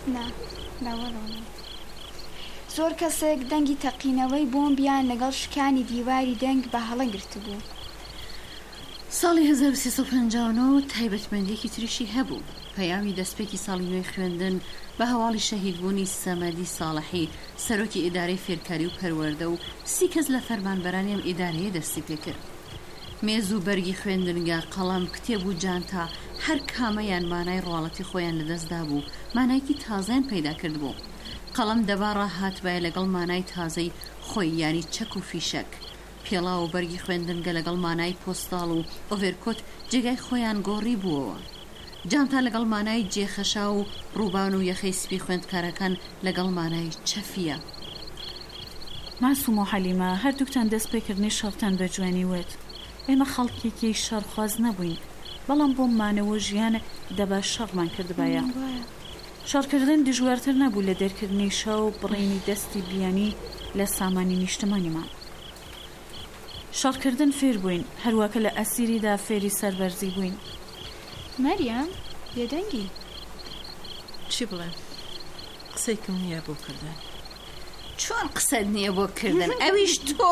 زۆر کەسێک دەنگی تەقینەوەی بۆمبیان لەگەڵ شکانی دیواری دەنگ بە هەڵە گرتبوو. ساڵی 1359 تایبەتمەندیەکی تریشی هەبوو. پەیامی دەستپێکی ساڵی نوێی خوێندن بە هەواڵی شەهیدبوونی سەمەدی ساڵحی سەرۆکی ئیدارەی فێرکاری و پەروەردە و 30 کەس لە فەرمانبەرانی ئەم ئیدارەیە دەستی پێکرد. مێز و بەرگی خوێندنگە، قەڵەم، کتێب و جانتا هەر کامەیان مانای ڕواڵەتی خۆیان لەدەستدا بوو، مانایکی تازەیان پەیدا کرد بوو. قەڵەم دەبا ڕاهاتبایە لەگەڵ مانای تازەی خۆی، یانی چەک و فیشەک. پێڵا و بەرگی خوێندنگە لەگەڵ مانای پۆستاڵ و ئۆڤێرکۆت جێگای خۆیان گۆڕی بووەوە. جانتا لەگەڵ مانای جێخەشا و ڕووبان و یەخەی سپی خوێندکارەکان لەگەڵ مانای چەفیە. ماسووم و حەلیمە هەردووکتان دەست پێکردنی شەڕتان بە جوانی وێت. ئێمە خەڵکێکی شەڕخواز نەبووین، بەڵام بۆ مانەوە ژیانە دەبا شەڕمان کردبایە. شەڕکردن دژوارتر نەبوو لە دەرکردنی شەو و بڕینی دەستی بیانی لە سامانی نیشتمانیمان. شەڕکردن فێر بووین، هەروەکە لە ئەسیریدا فێری سەربەرزی بووین. مەریەم بێدەنگی چی بڵێن؟ قسەیکم نییە بۆ کردن. چۆن قسەت نییە بۆ کردن؟ ئەویش تۆ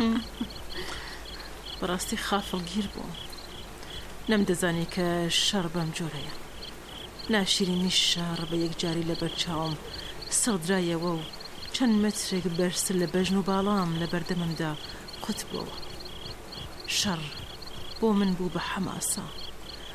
بەڕاستی خافڵگیر بووم. نەمدەزانی کە شەڕ بەم جۆرەیە. ناشیرینی شەڕ بە یەکجاری لە بەرچاوم سەڵدرایەوە و چەند مەترێک بەرز لە بەژن و باڵام لە بەردەممدا قوت بووە. شەڕ بۆ من بوو بە حەماسە.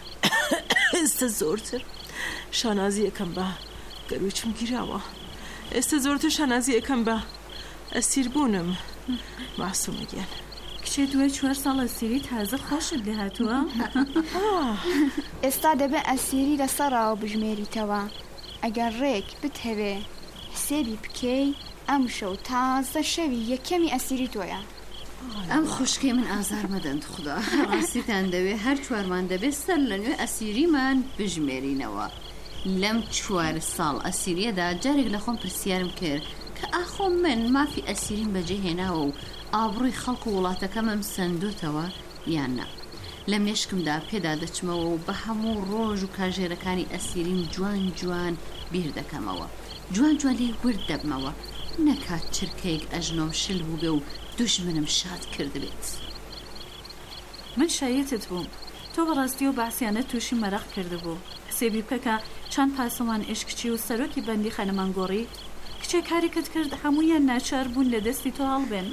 ئێستا زۆرتر شانازیەکەم بە گەروچم گیراوە. ئێستا زۆرتر شانازی ئەەکەم بە ئەسیر بوونم ماسوومە گیان کچێ دوای 4 ساڵ ئەسیری تازە خۆشت لێ هاتووە؟ ئێستا دەبێ ئەسیری لەسەرڕاوە بژمێریتەوە ئەگەر ڕێک بتهەوێ حسێبی بکەی ئەم شەو تازە شەوی یەکەمی ئەسیری تۆیە. ئەم خوشکێ من ئازار مەدەن خوددا ڕاستیتان دەوێ هەر چوارمان دەبێت سەر لە نوێ ئەسیریمان بژمێرینەوە. لەم 4 ساڵ ئەسیریەدا جارێک لە خۆم پرسیارم کرد کە ئاخۆ من مافی ئەسیریم بەجێ هێناوە و ئابڕووی خەڵک و وڵاتەکەمم سندوتەوە یان نا. لە مێشکمدا پێدا دەچمەوە و بە هەموو ڕۆژ و کاژێرەکانی ئەسیریم جوان جوان بیر دەکەمەوە، جوان جوان لێ ورد دەبمەوە، نەکات چرکەیەک ئەژنۆم شل بوو بێ و دوژمنم شاد کردبێت. من شایەتت بووم تۆ بەڕاستی و باسییانە تووشی مەرەخ کردبوو. حسێبی بکە چەند پاسەوان ئێشکچی و سەرۆکی بەندی خانەمانگۆڕی کچێک کارێکت کرد هەموویان ناچار بوون لە دەستی تۆ هەڵبێن.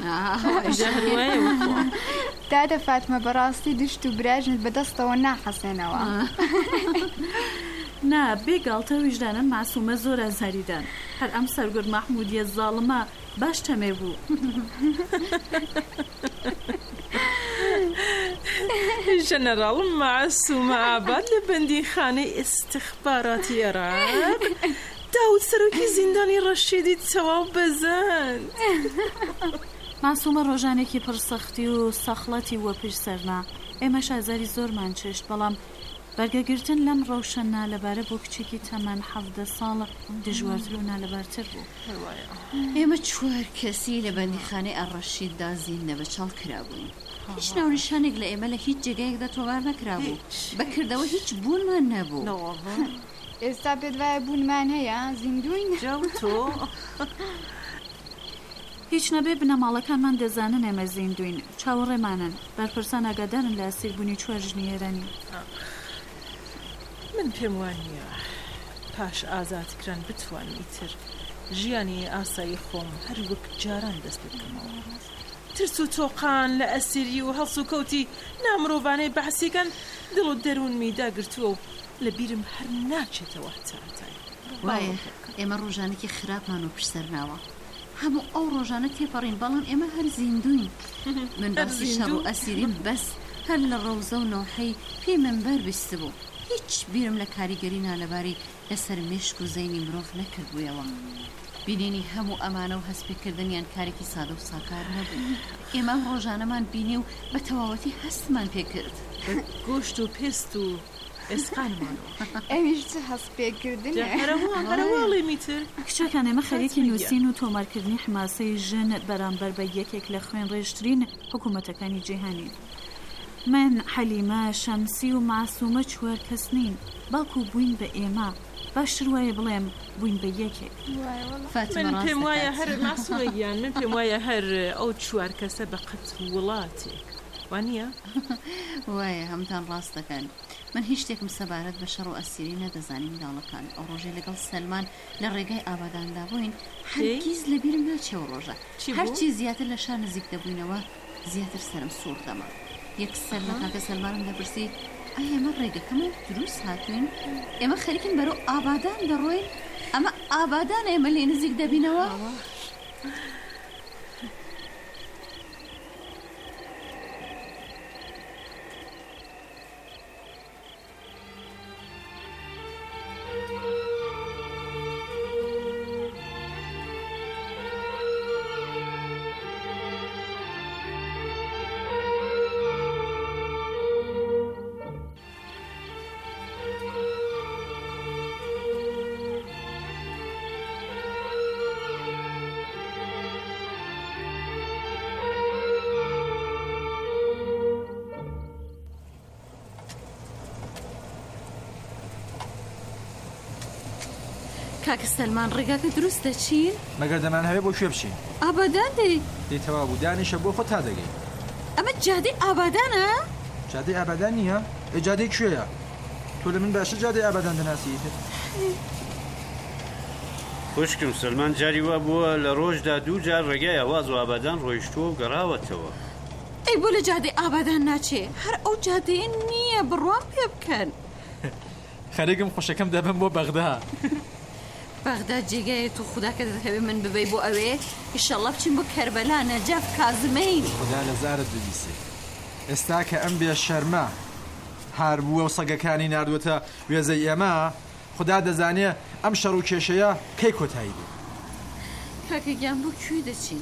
دادە فاتمە بەڕاستی دشت و براژنت بەدەستەوە ناحەسێنەوە. نا بێگاڵتە ویژدانن ماسوومە زۆر ئازاریدان، هەر ئەم سەرگورد مەحموودیە زاڵمە باش تەمێ بوو. ژەنەراڵم ماسوومە ئاباد لە بەندیخانەی ئستخباراتی عێراق داود سەرۆکی زیندانی ڕەشیدی تەواو بەزەند. ماسوومە ڕۆژانێکی پڕسەختی و سەخڵەتی وە پێش سەرنا، ئێمە شازاری زۆرمان چێشت، بەڵام بەرگەگرتن لەم ڕەوشەنا لەبارە بۆ کچێکی تەمەن 17 ساڵە دژوارتر و نالەبارتر بوو. ئێمە 4 کەسی لە بەندیخانەی ئەڕەشیددا زیندە بە چاڵ کرابووین. هیچ ناونیشانێک لە ئێمە لە هیچ جێگایەکدا تۆوار نەکرابوو، بەکردەوە هیچ بوونمان نەبوو. ئێستا پێت وایە بوونمان هەیە زیندوین تۆ هیچ نەبێ بنەماڵەکانمان دەزانن ئێمە زیندوین، چاوەڕێمانن، بەرپرسان ئاگادارن لە ئەسیربوونی 4 ژنی ئێرانی. من پێم وانییە پاش ئازادکران بتوانین ئیتر ژیانی ئاسایی خۆم هەر وەک جاران دەست بکەمەوە. ترس و تۆقان لە ئەسیری و هەڵس و کەوتی نامرۆڤانەی بەحسیکەن دڵ و دەروونمی داگرتووە و لە بیرم هەر ناچێتەوە تاتای. وایە ئێمە ڕۆژانێکی خراپمان و پشسەر ناوە، هەموو ئەو ڕۆژانە تێپەڕین، بەڵام ئێمە هەر زیندوین. من باسی شەڕ و ئەسیریم بەس هەر لە ڕەوزە و نەوحەی پێی منبەر بیست بوو. هیچ بیرم لە کاریگەری نالەباری لەسەر مێشک و زەینی مرۆڤ نەکردبوویەوە. بینینی هەموو ئەمانە و هەستپێکردنیان کارێکی سادە و ساکار نەبوو. ئێمە ڕۆژانەمان بینی و بە تەواوەتی هەستمان پێکرد، گۆشت و پێست و ئێسقانمانەوە. ئەویش چ هەست پێکردنە هەرەواڵی میتر. کچەکان ئێمە خەریکی نووسین و تۆمارکردنی حماسەی ژن بەرامبەر بە یەکێک لە خوێن ڕێژترین حکوومەتەکانی جیهانی. من حەلیمە شەمسی و ماسوومە 4 کەس نین، باکو بووین بە ئێمە، باشتر وایە بڵێم بووین بە یەکێک. من پێم وایە هەر ماسوومەگیان من پێم وایە هەر ئەو 4 کەسە بە قەت وڵاتێک وانییە؟ وایە هەمتان ڕاست دەکەن. من هیچ شتێکم سەبارەت بە شەڕ و ئەسیری نەدەزانیم منداڵەکان. ئەو ڕۆژێ لەگەڵ سەلمان لە ڕێگای ئاباداندا بووین، هەرگیز لە بیرم ناچێەوە ڕۆژە. هەرچی زیاتر لە شار نزیک دەبووینەوە زیاتر سرم سوور دەما. یەکسەر لە کاکە سەلمانم دەپرسی ئایا ئێمە ڕێگەکەمە دروست هاتوین؟ ئێمە خەریکین بەرەو ئابادان دەڕۆین؟ ئەمە ئابادان ئێمە لێ نزیک دەبینەوە؟ کاکە سەلمان ڕێگاکە دروستە چین؟ مەگەر دەمان هەوێ بۆ کوێ بچین؟ ئابادان دەی دەیتەوا بوو دانیشە بۆ خۆ تا دەگەی. ئەمە جادەی ئابادانە؟ جادەی ئابادان نییە؟ جادەی کوێیە؟ تۆ لە من باشە جادەی ئابادان دەناسیتر؟ خوشکم سەلمان جاری وا بووە لە ڕۆژدا 2 جار ڕێگای ئاواز و ئابادان ڕۆیشتووە و گەڕاوەتەوە. ئەی بۆ لە جادەی ئابادان ناچێ، هەر ئەو جادەیە نییە، بڕوان پێ بکەن. خەریکم خۆشەکەم دەبم بۆ بەغدا. بەغدا جێگایە تو خوددا کە دەتەوێت من ببەی بۆ ئەوێ ئیشەڵڵا بچین بۆ کەربەلا نەجاف کازمەین خوددا لەزارت ببیسێ ئێستا کە ئەم بێ شەرمە هاربووە و سەگەکانی نردووەتە وێزەی ئێمە خوددا دەزانێ ئەم شەڕ و کێشەیە کەی کۆتایی بێ کاکەگیان بۆ کوێ دەچین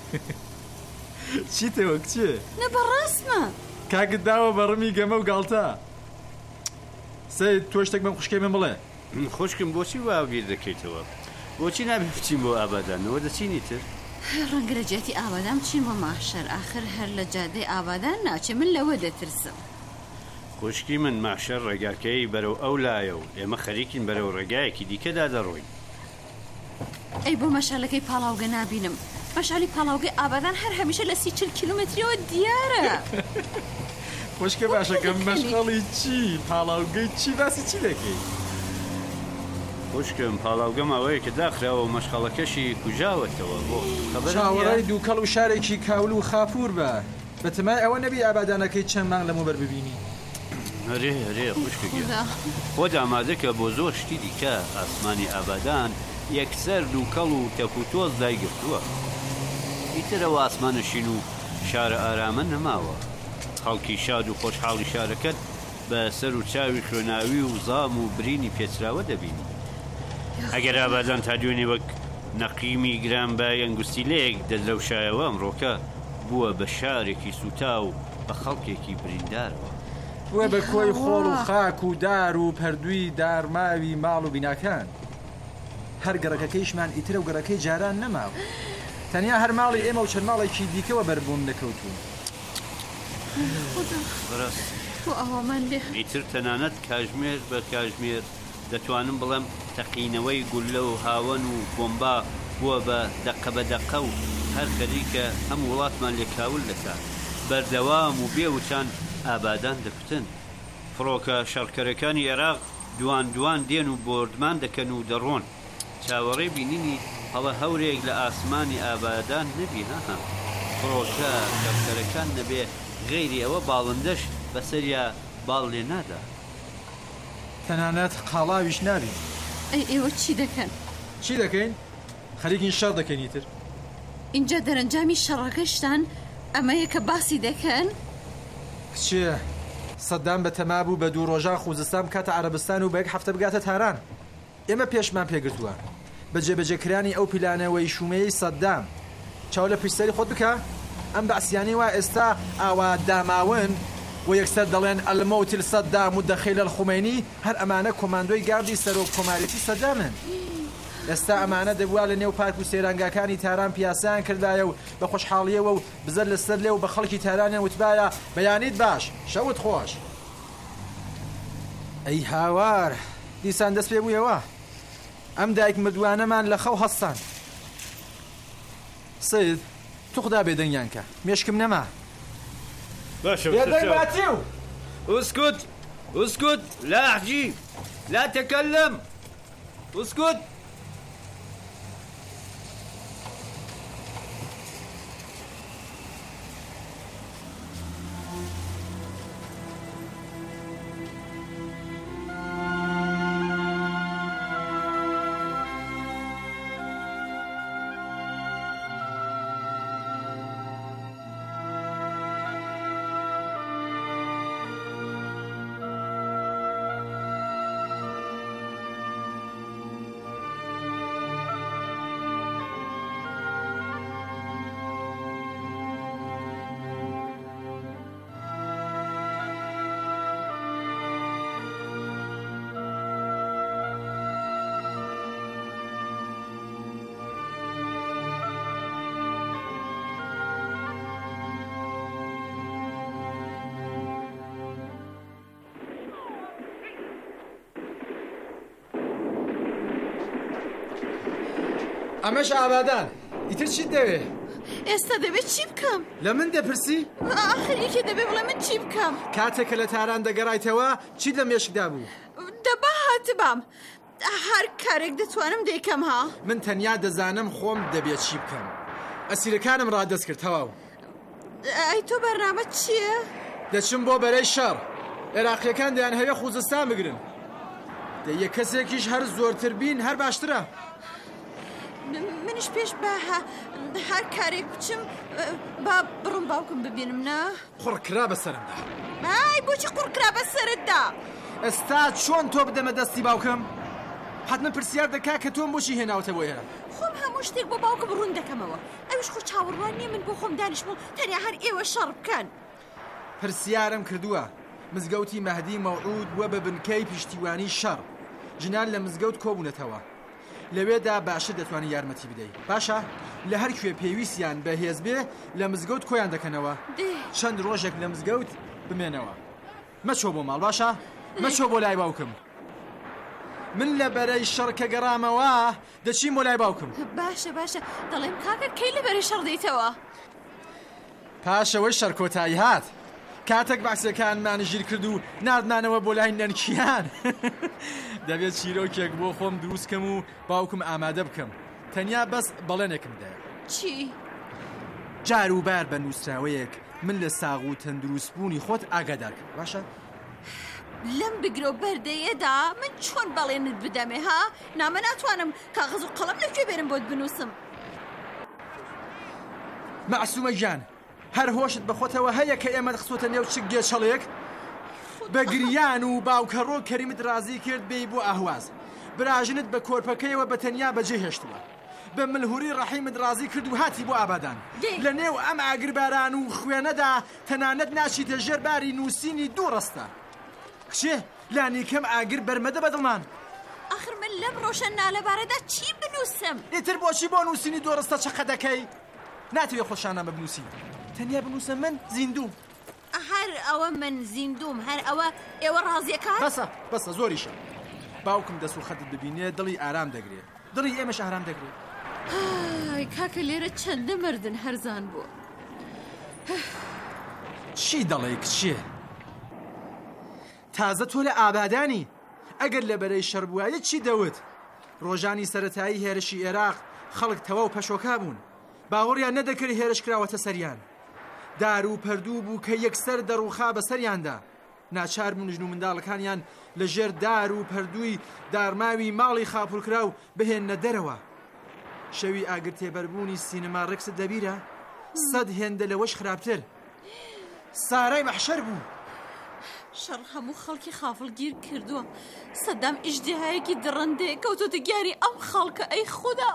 چیتەوە کچێ نە بەڕاستمە کاکت داوە بەڕمی گەمە و گاڵتە سەید تۆ شتێک بەم خوشکەی من بڵێ خوشکم بۆچی واگیر دەکەیتەوە بۆچی نابێ بچین بۆ ئابادانەوە دەچینی تر ڕەنگە لە جێتی ئابادان بچین بۆ ماشەر ئاخر هەر لە جادەی ئابادان ناچێ من لەوە دەترسم خوشکی من ماشەر ڕێگاکەی بەرەو ئەو لایە و ئێمە خەریکین بەرەو ڕێگایەکی دیکەدا دەڕۆین ئەی بۆ مەشالەکەی پاڵاوگە نابینم مەشالی پاڵاوگەی ئابادان هەر هەمیشە لە 30-40 کیلومتریەوە دیارە خوشکە باشەکەم مەشغەڵی چی پاڵاوگەی چی باسی چی دەکەی خوشکم پاڵاوگەم ئەوەیە کە داخراوە و مەشغەڵەکەشی کوژاوەتەوە بۆ چاوەڕای دووکەڵ و شارێکی کاول و خاپوور بە بەتمای ئەوە نەبی ئابادانەکەی چەند مانگ لەمەوبەر ببینی هەرێ خوشکگە خۆت ئامادەکە بۆ زۆر شتی دیکە ئاسمانی ئابادان یەکسەر دووکەڵ و تەکوتۆز دایگرتووە ئیترەوە ئاسمانەشین و شارە ئارامە نەماوە خەڵکی شاد و خۆشحاڵی شارەکەت بە سەر و چاوی خوێناوی و زام و برینی پێچراوە دەبینی ئەگەر ئابادان تا دوێنێ وەک نەقیمی گران بە ئەنگوستیلەیەک دەدرەوشایەوە ئەمڕۆکە بووە بە شارێکی سوتا و بە خەڵکێکی بریندارەوە بووە بە کۆی خۆڵ و خاک و دار و پەردووی دارماوی ماڵ و بیناکان هەر گەڕەکەکەیشمان ئیترە و گەڕەکەی جاران نەماوە تەنیا هەر ماڵی ئێمە و چەند ماڵێکی دیکەوە بەربوون نەکەوتوون ئیتر تەنانەت کاژمێر بە کاژمێر دەتوانم بڵێم تەقینەوەی گولە و هاوەن و بۆمبا بووە بە دەقە بە دەقە و هەر خەریکە هەم وڵاتمان لێکاول دەکات بەردەوام و بێوچان ئابادان دەکوتن فڕۆکە شەڕکەرەکانی عێراق دوان دوان دێن و بۆردمان دەکەن و دەڕۆن چاوەڕێ بینینی هەڵە هەورێک لە ئاسمانی ئابادان نەبی هەها فڕۆکە شەڕکەرەکان نەبێ غەیری ئەوە باڵندەش بەسەریا باڵ لێ نادا تەنانەت قاڵاویش نابی ئەی ئێوە چی دەکەن چی دەکەین خەریکین شەڕ دەکەین ئیتر اینجا دەرەنجامی شەڕەکەشتان ئەمەیە کە باسی دەکەن کچێ سەدام بە تەما بوو بە دوو ڕۆژان خوزستان کاتە عەرەبستان و بە یەک هەفتە بگاتە تاران ئێمە پێشمان پێگرتووە بە جێبەجێکرانی ئەو پیلانەوەی شومەیەی سەدام چاو لە پشتەری خۆت بکە ئەم بەعسیانی وا ئێستا ئاوا داماون و یەکسەر دەڵێن ئەلمەوتیل سەدام و دەخیل الخومینی هەر ئەمانە کۆماندۆی گاردی سەرۆک کۆمارێتی سەدامن ئێستا ئەمانە دەبووە لە نێو پارک و سێرانگاکانی تاران پیاسیان کردایە و بە خۆشحاڵیەوە و بزەر لەسەر لێ و بە خەڵکی تارانیان وتبایە بەیانیت باش شەوت خۆش ئەی هاوار دیسان دەست پێ بوویەوە ئەم دایک مردوانەمان لە خەو هەستان سید تو خدا بێدەنگیان کە مێشکم نەما بێدەنگ باتیو اسكت لا أحجي لا تكلم اسكت ئەمەش ئابادان ئیتر چیت دەوێ ئێستا دەبێت چی بکەم لە من دەپرسی ئاخریکێ دەبێ بڵێ من چی بکەم کاتێکە لە تاران دەگەڕایتەوە چیت لە مێشکدا بوو دەبا هاتبام هەر کارێک دەتوانم دەیکەم ها من تەنیا دەزانم خۆم دەبێت چی بکەم ئەسیرەکانم ڕادەست کرد تەواو ئەی تۆ بەرنامە چییە؟ دەچم بۆ بەرەی شەڕ عێراقیەکان دەیان هەوێ خوزستان بگرن دەیە کەسێکیش هەر زۆرتر بین هەر باشترە. منیش پێش بە هەر کارێک بچم با بڕم باوکم ببینم نا قوڕکرا بەسەرمدا. ئای بۆچی قوڕکرا بەسەرتدا؟ ئێستا چۆن تۆ بدەمە دەستی باوکم؟ حتممە پرسیار دەکا کە تۆم بۆچی هێناوتە بۆ ئێرە. خۆم هەموو شتێک بۆ باوکم ڕوون دەکەمەوە، ئەوش خۆ چاوەڕوان نییە من بۆ خۆم دانیشتم تەنیا هەر ئێوە شەڕ بکەن. پرسیارم کردووە مزگەوتی مەهدی مەوعود وە بە بنکەی پشتیوانی شەڕ جنان لە مزگەوت کۆبوونەتەوە، لەوێدا باشە دەتوانانی یارمەتی بدەیت. باشە لە هەر کوێ پێویستیان بەهێز بێ لە مزگەوت کۆیان دەکەنەوە، چەند ڕۆژێک لە مزگەوت بمێنەوە. مەچۆ بۆ ماڵ باشە، مەچۆ بۆ لای باوکم. من لە بەرەی شەڕ کە گەڕامەوە دەچیم بۆ لای باوکم. باشە دەڵێم کاکە کەی لە بەرەی شەڕ دەیتەوە؟ پاشەوەی شەڕ کۆتایی هات کاتێک باسەکانمان ژیر کرد و نردمانەوە بۆ لای نەنکیان. دەبێت چیرۆکێک بۆ خۆم دروستکەم و باوکم ئامادە بکەم. تەنیا بەس بەڵێنێکم دەیە. چی؟ جاروبار بە نووسراوەیەک من لە ساغ و تەندروستبوونی خۆت ئاگادار کرد. باشە؟ لەم بگرۆ بەردەیەدا من چۆن بەڵێنت بدەمێ ها؟ نامە ناتوانم کاغەز و قەڵەم لەکوێ بێرم بۆت بنووسم. مەعسومە گیان هەر هۆشت بەخۆتەوە هەیە کە ئێمە خسۆتە نێو چ گێچەڵێک بە گریان و باوکەڕۆ کەریمت رازی کرد بێی بۆ ئاهواز، براژنت بە کۆرپەکەیەوە بە تەنیا بەجێ هێشتووە، بە ملهوری ڕەحیمت رازی کرد و هاتی بۆ ئابادان. لە نێو ئەم ئاگرباران و خوێنەدا تەنانەت ناچیتە ژێر باری نووسینی دوو ڕستە. کچێ لانی کەم ئاگر بەرمەدە بەدڵمان. ئاخر من لەم ڕۆژە نالەبارەدا چی بنووسم؟ ئیتر بۆچی بۆ نووسینی دوو ڕستە چەقە دەکەی؟ ناتوێ خۆشانە بنووسی، تەنیا بنووسە من زیندوم. هەر ئەوە من زیندوم، هەر ئەوە ئێوە ڕازیەکان؟ بەسە زۆریشە. باوکم دەست و خەتت ببینێ دڵی ئارام دەگرێت، دڵی ئێمەش ئارام دەگرێت. کاکە لێرە چەندە مردن هەرزان بوو. چی دەڵێ کچێ؟ تازە تۆ لە ئابادانی ئەگەر لە بەرەی شەڕ بووایە چی دەوت؟ ڕۆژانی سەرەتایی هێرشی عێراق خەڵک تەواو پەشۆکا بوون، باوەڕیان نەدەکرد هێرش کراوەتە سەریان، دار و پەردوو بوو کە یەکسەر دەڕووخا بە سەریاندا، ناچار بوون ژن و منداڵەکانیان لە ژێر دار و پەردووی دارماوی ماڵی خاپورکراو بهێنە دەرەوە. شەوی ئاگر تێبەربوونی سینەما ڕێکست دەبیرە 100 هێندە لەوەش خراپتر. سارای مەحشەر بوو. شەڕ هەموو خەڵکی خافڵگیر کردووە. سەدام ئیژدیهایەکی دڕندێ کەوتۆتە گیانی ئەم خەڵکە. ئەی خوددا!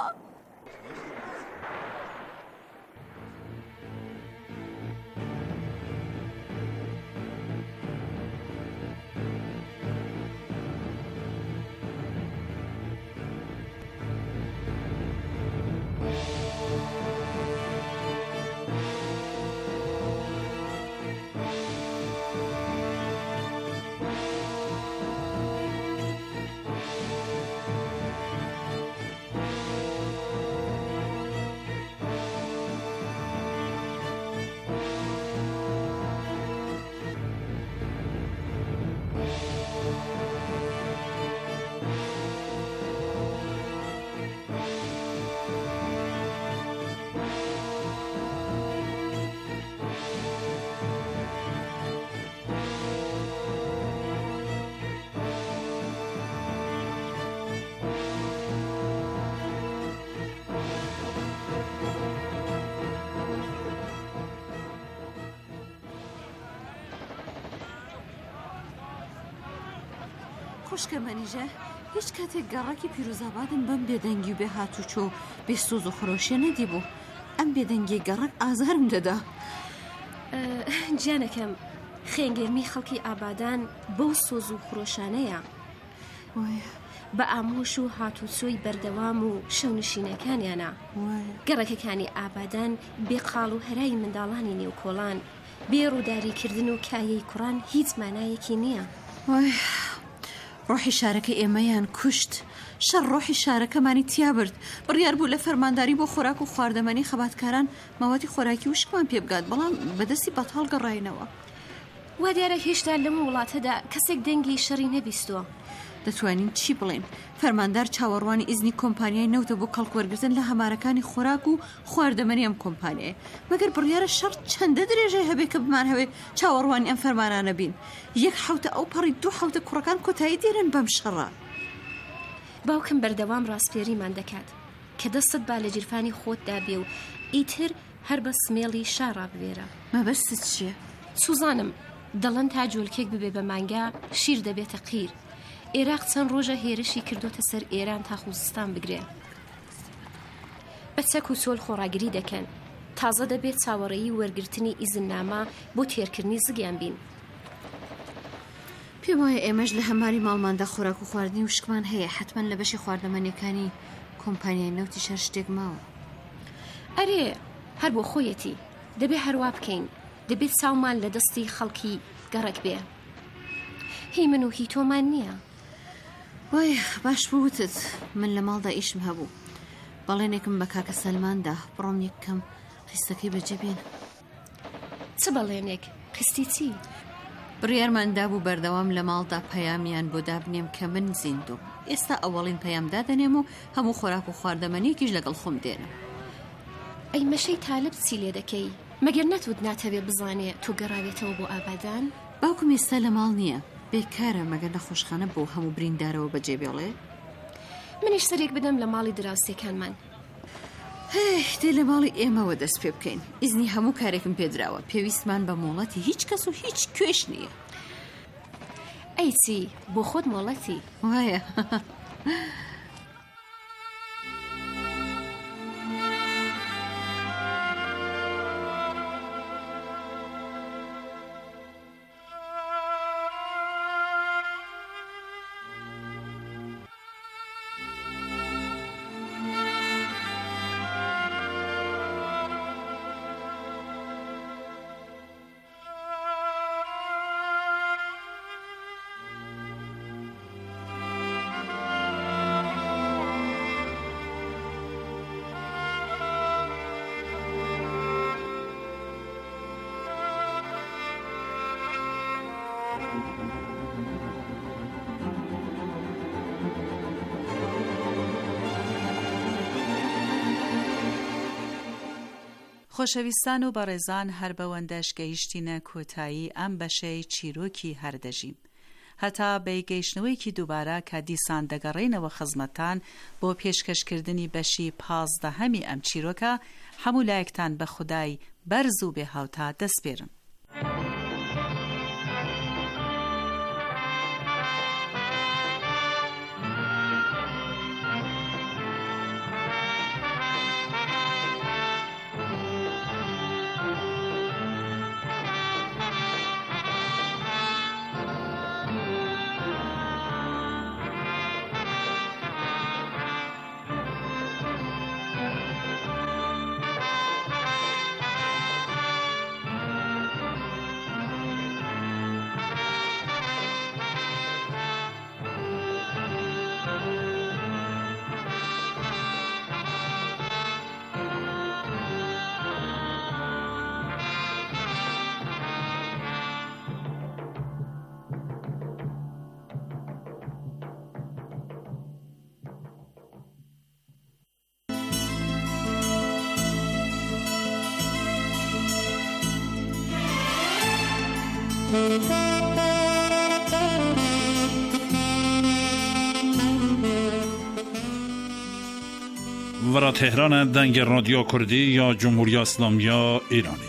خوشکە مەنیژە هیچ کاتێک گەڕاکی پیرۆزابادم بەم بێدەنگی و بێ هاتوچۆ بێ سۆز و خۆشیە نەدی بوو. ئەم بێدەنگی گەڕک ئازارم دەدا. گیانەکەم خێنگەرمی خەڵکی ئابادان بەو سۆز و خۆشانەیە بە ئامۆش و هاتوچۆی بەردەوام و شەونشینەکانیانە. گەڕەکەکانی ئابادان بێ قاڵ و هەرای منداڵانی نێوکۆڵان بێ ڕووداریکردن و کایەی کوڕان هیچ مانایەکی نییە. ڕۆحی شارەکە ئێمەیان کوشت. شەڕ ڕۆحی شارەکەمانی تیا برد. بڕیار بوو لە فەرمانداری بۆ خۆراک و خواردەمەنی خەباتکاران ماوەتی خۆراکی وشکمان پێ بگات، بەڵام بەدەستی بەتاڵ گەڕاینەوە. وا دیارە هێشتا لەم وڵاتەدا کەسێک دەنگی شەڕی نەبیستووە. دەتوانین چی بڵێن؟ فەرماندار چاوەڕوانی ئیزنی کۆمپانیای نەوتە بۆ کەڵکوەرگرتن لە هەمارەکانی خۆراک و خواردەمەنی ئەم کۆمپانیایە. مەگەر بڕیارە شەڕ چەندە درێژەی هەبێ کە بمان هەوێ چاوەڕوانی ئەم فەرمانانە بین. 1 حوتە ئەو پەڕی 2 حوتە کوڕەکان کۆتایی دێرن بەم شەڕە. باوکم بەردەوام ڕاستپێریمان دەکات کە دەستت با لە جیرفانی خۆتدا بێ و ئیتر هەر بە سمێڵی شارا بوێرە. مەبەستت چییە؟ سوزانم دەڵێن تا جۆلکێک ببێ بە مانگا شیر دەبێتە قیر. عێراق چەند ڕۆژە هێرشی کردوتە سەر ئێران تا خوزستان بگرێ. بە چەک و سۆل خۆڕاگری دەکەن. تازە دەبێت چاوەڕێی وەرگرتنی ئیزننامە بۆ تێرکردنی زگیان بین. پێم وایە ئێمەش لە هەماری ماڵماندا خۆراک و خواردنی و شکمان هەیە، حتمما لە بەشی خواردەمەنیەکانی کۆمپانیای نەوتی شەر شتێک ماوە. ئەرێ هەر بۆ خۆیەتی دەبێ هەروە بکەین، دەبێت چاومان لە دەستی خەڵکی گەڕک بێ. هی من و هی تۆمان نییە. وای باش بوتت، من لە ماڵدا ئیشم هەبوو، بەڵێنێکم بە کاکە سەلماندا بڕۆم یەکەم خستەکەی بەجێبێن. چ بەڵێنێک؟ خستی چی؟ بڕیارماندا بوو بەردەوام لە ماڵدا پەیامیان بۆ دابنێم کە من زیندوم. ئێستا ئەوەڵین پەیامدا دەنێم و هەموو خۆراک و خواردەمەنیەکیش لەگەڵ خۆم دێنم. ئەی مەشەی تالب چی لێ دەکەی؟ مەگەر نەتوت ناتەوێ بزانێ تۆ گەڕاوێتەوە بۆ ئابادان؟ باوکم ئێستا لە ماڵ نییە، بێکارە مەگەر نەخۆشخانە بۆ هەموو بریندارەوە بەجێبێڵێ. منیش سەرێک بدەم لە ماڵی دراوسێکانمان. دێ لە ماڵی ئێمەوە دەست پێ بکەین. ئیزنی هەموو کارێکم پێدراوە، پێویستمان بە مۆڵەتی هیچ کەس و هیچ کوێش نییە. ئەی چی بۆ خۆت مۆڵەتی؟ وایە خۆشەویستان و بەڕێزان هەر بەوەندەش گەیشتینە کۆتایی ئەم بەشەی چیرۆکی هەردەژیم. هەتا بەیگەیشتنەوەیکی دووبارە کە دیسان دەگەڕێنەوە خزمەتان بۆ پێشکەشکردنی بەشی 15 ئەم چیرۆکە، هەموو لایەکتان بە خودای بەرز و بێهاوتا دەست پێرم. ورا تهران دنگ رادیو کردی یا جمهوری اسلامی ایرانی.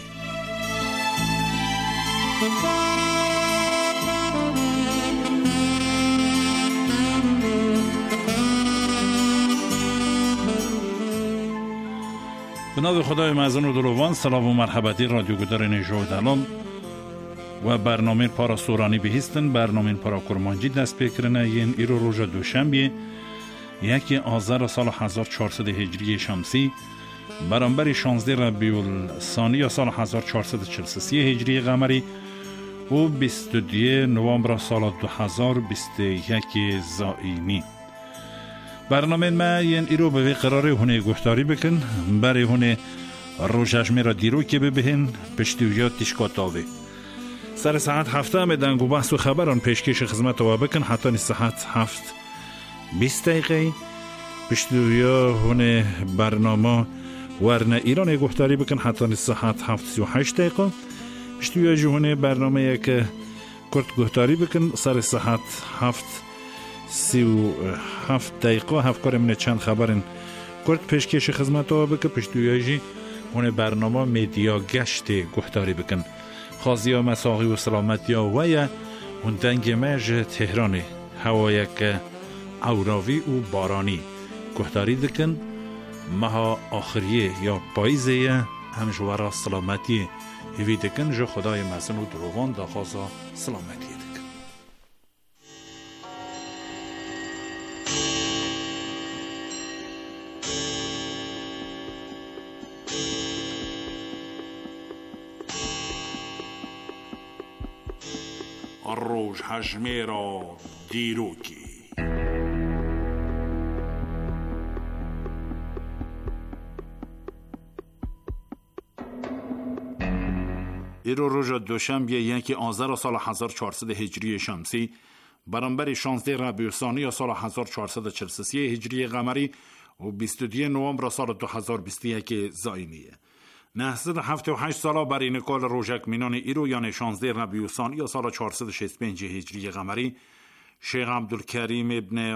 به نام خدای معزن و دلوان، سلام و مرحبتی رادیو گدار نژاد الان و برنامه پارا سورانی بهیستن، برنامه پارا کرمانجی دست بکرنه این ایرو روز دوشنبه 1 آذر سال 1400 هجری شمسی برابر 16 ربیع الثانی سال 1443 هجری قمری و 22 نوامبر سال 2021 زائینی. برنامه ما این ایرو به قرار هونه گفتاری بکن برای هونه روششمی را دیرو که ببهن پشتویات تشکاتاوه سر ساعت 7 دنگ و بحث و خبران پیشکش خدمت و بکن حتی نی ساعت 7 20 دقیقه پشتویا هونه برنامه ورنه ایران گفتاری بکن حتی نی ساعت 7 38 دقیقه پشتویا جهونه برنامه یک کرد گفتاری بکن سر ساعت 7 37 دقیقه هفکار من چند خبرن کرد پیشکش خدمت ها بکن پشتویاجی اون برنامه میدیا گشت گهداری بکن خازیا مساقی و سلامتی ها و یا اون دنگ مرج تهران هوایک اوراوی و بارانی گهداری دکن مها آخریه یا پاییزه همجوارا سلامتی هیوی دکن جو خدای مزن و دروغان داخوازا سلامتی دکن روز حجمه را دیروکی ایرو روز دوشنبه یکی آذر سال 1400 هجری شمسی برابر 16 ربیع الثانی سال 1443 هجری قمری و 22 نوامبر سال 2021 زاینیه 978 ساله بر این کال روژک مینان ایرو یعنی 16 ربیع الثانی سال 465 هجری قمری شیخ عبدالکریم ابن